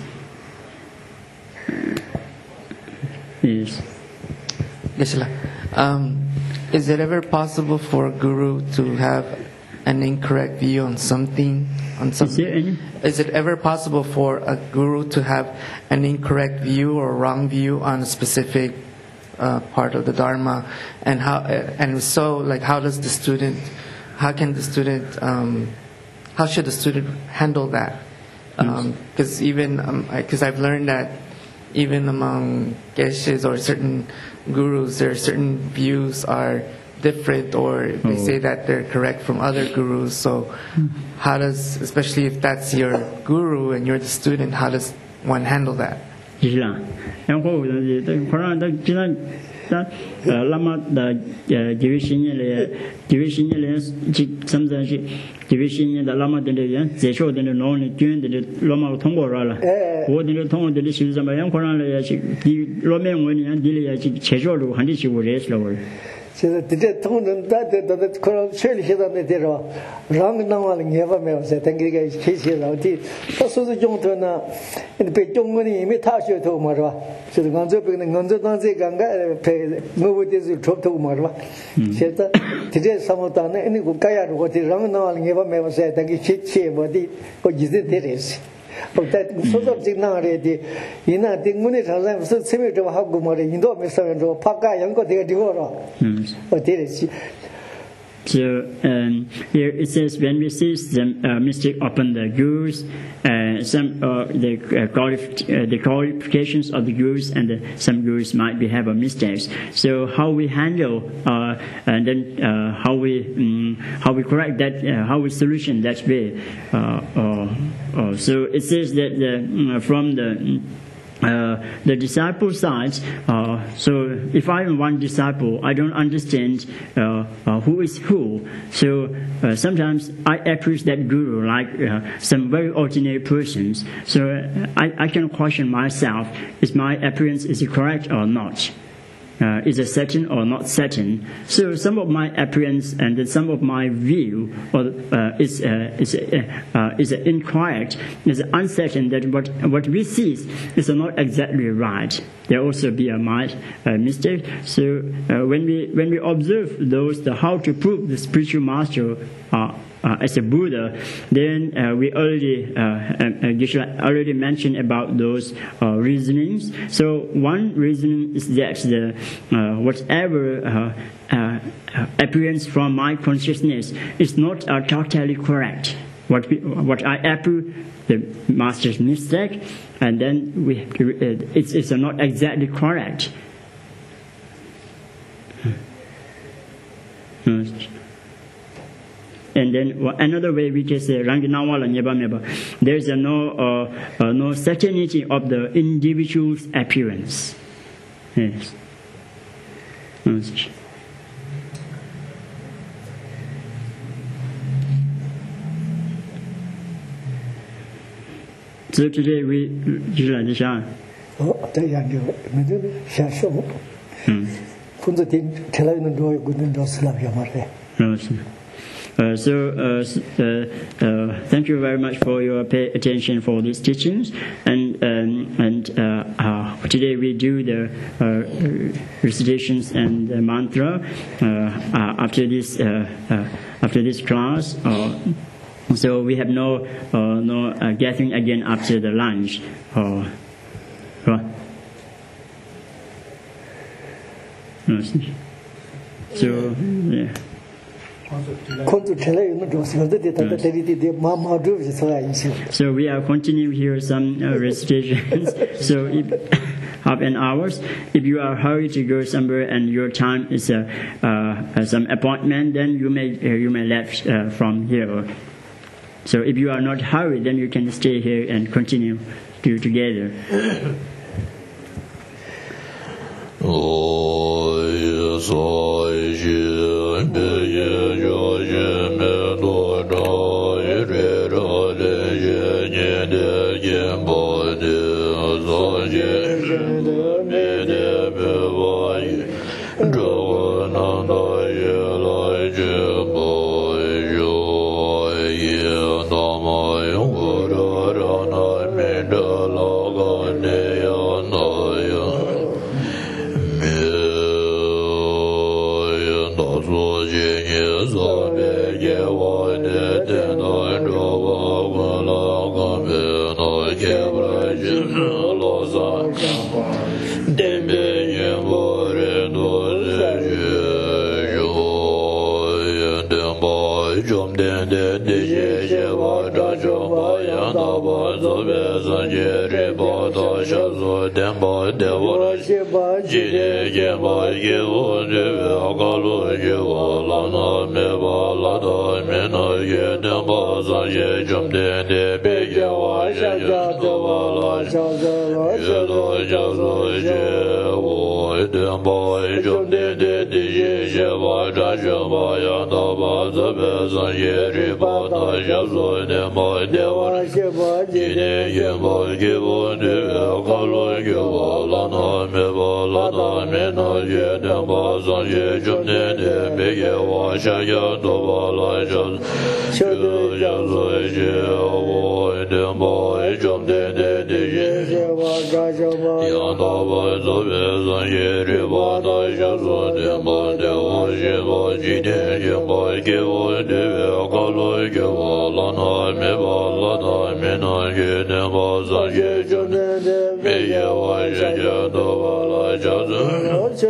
S1: Yes.
S4: Yes, um, is it ever possible for a guru to have an incorrect view on something? On something?
S1: Is there any?
S4: Is it ever possible for a guru to have an incorrect view or wrong view on a specific uh, part of the Dharma? And how? And so, like, how does the student? How can the student, um, how should the student handle that? Because um, even, because um, I've learned that even among geshes or certain gurus, there are certain views are different, or they oh. say that they're correct from other gurus. So how does, especially if that's your guru and you're the student, how does one handle that?
S1: 是啦，然后的的可能的现在的呃那么的呃几位新年的几位新年的几甚至是几位新年的那么的人接受的农的军的那么通过了，我的通过的是什么样可能的是第那面我呢第里是接受了很多是我认识了我。
S2: 现在这通人大的都可能确立现在那点了，让那完了也不没有噻，等这个开始了的，他说是中头呢，被中国人因为他学头嘛是吧？就是俺这边的俺这当这刚刚配我的是出头嘛是吧？现在这这什么当呢？那个改呀，我的让那完了也不没有噻，等个切切我的我一直在认识。哦，但说到这那里的，伊那的我那常常不是前面这么好过嘛的，印度没上面说怕干养个这个地方了，嗯，我对得起。
S1: So um, here it says when we see some uh, mistake upon the gurus, uh, some uh, the uh, qualif- uh, the qualifications of the gurus and the, some gurus might be have a mistakes. So how we handle uh, and then uh, how we um, how we correct that, uh, how we solution that way. Uh, uh, uh, so it says that the, uh, from the Uh, the disciple side, uh, so if I am one disciple, I don't understand uh, uh, who is who. So uh, sometimes I approach that guru like uh, some very ordinary persons. So I, I can question myself, is my appearance is it correct or not? Uh, is it certain or not certain? So some of my appearance and then some of my view or, uh, is uh, is uh, uh, is incorrect, is uncertain. That what what we see is not exactly right. There also be a might uh, mistake. So uh, when we when we observe those, the how to prove the spiritual master uh, uh, as a Buddha, then uh, we already uh, uh, already mentioned about those uh, reasonings. So one reason is that the uh, whatever uh, uh, appearance from my consciousness is not uh, totally correct. What we, what I approve the master's mistake, and then we it's, it's not exactly correct. Hmm. And then another way we can say, there is a no, uh, uh, no certainty of the individual's appearance. Yes. So today we usually this year.
S2: Oh, that you do. Me do. Share show. Hmm. Kunzu tin tell you no do good do slav yamare.
S1: Uh, so, uh, uh, uh, thank you very much for your pay attention for these teachings. And um, and uh, uh, today we do the uh, recitations and the mantra uh, uh, after this uh, uh, after this class. Uh, so we have no uh, no uh, gathering again after the lunch. Uh, right. So yeah. So we are continuing here some uh, recitations. So if half an hour, if you are hurried to go somewhere and your time is uh, uh, some appointment, then you may uh, you may left uh, from here. So if you are not hurried, then you can stay here and continue to together.
S5: Oh, yes, I should be your 家所学，我点报一种点点的谢谢我战胜我呀，到把这边上也里把那些所念报念我，今天也报给我的，考虑给我拉那没报拉那没那些点报上也种点点别给我想要多把来着，就家所学，我点报一种点点的谢谢。要到我这边上也里把那些所念报念我，是我今天也报给我的，考虑给我拉那没报拉那没那些点报上也种点点别给我想要多把来着，就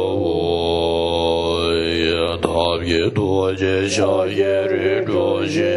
S5: 我也特别多谢小爷的祝谢。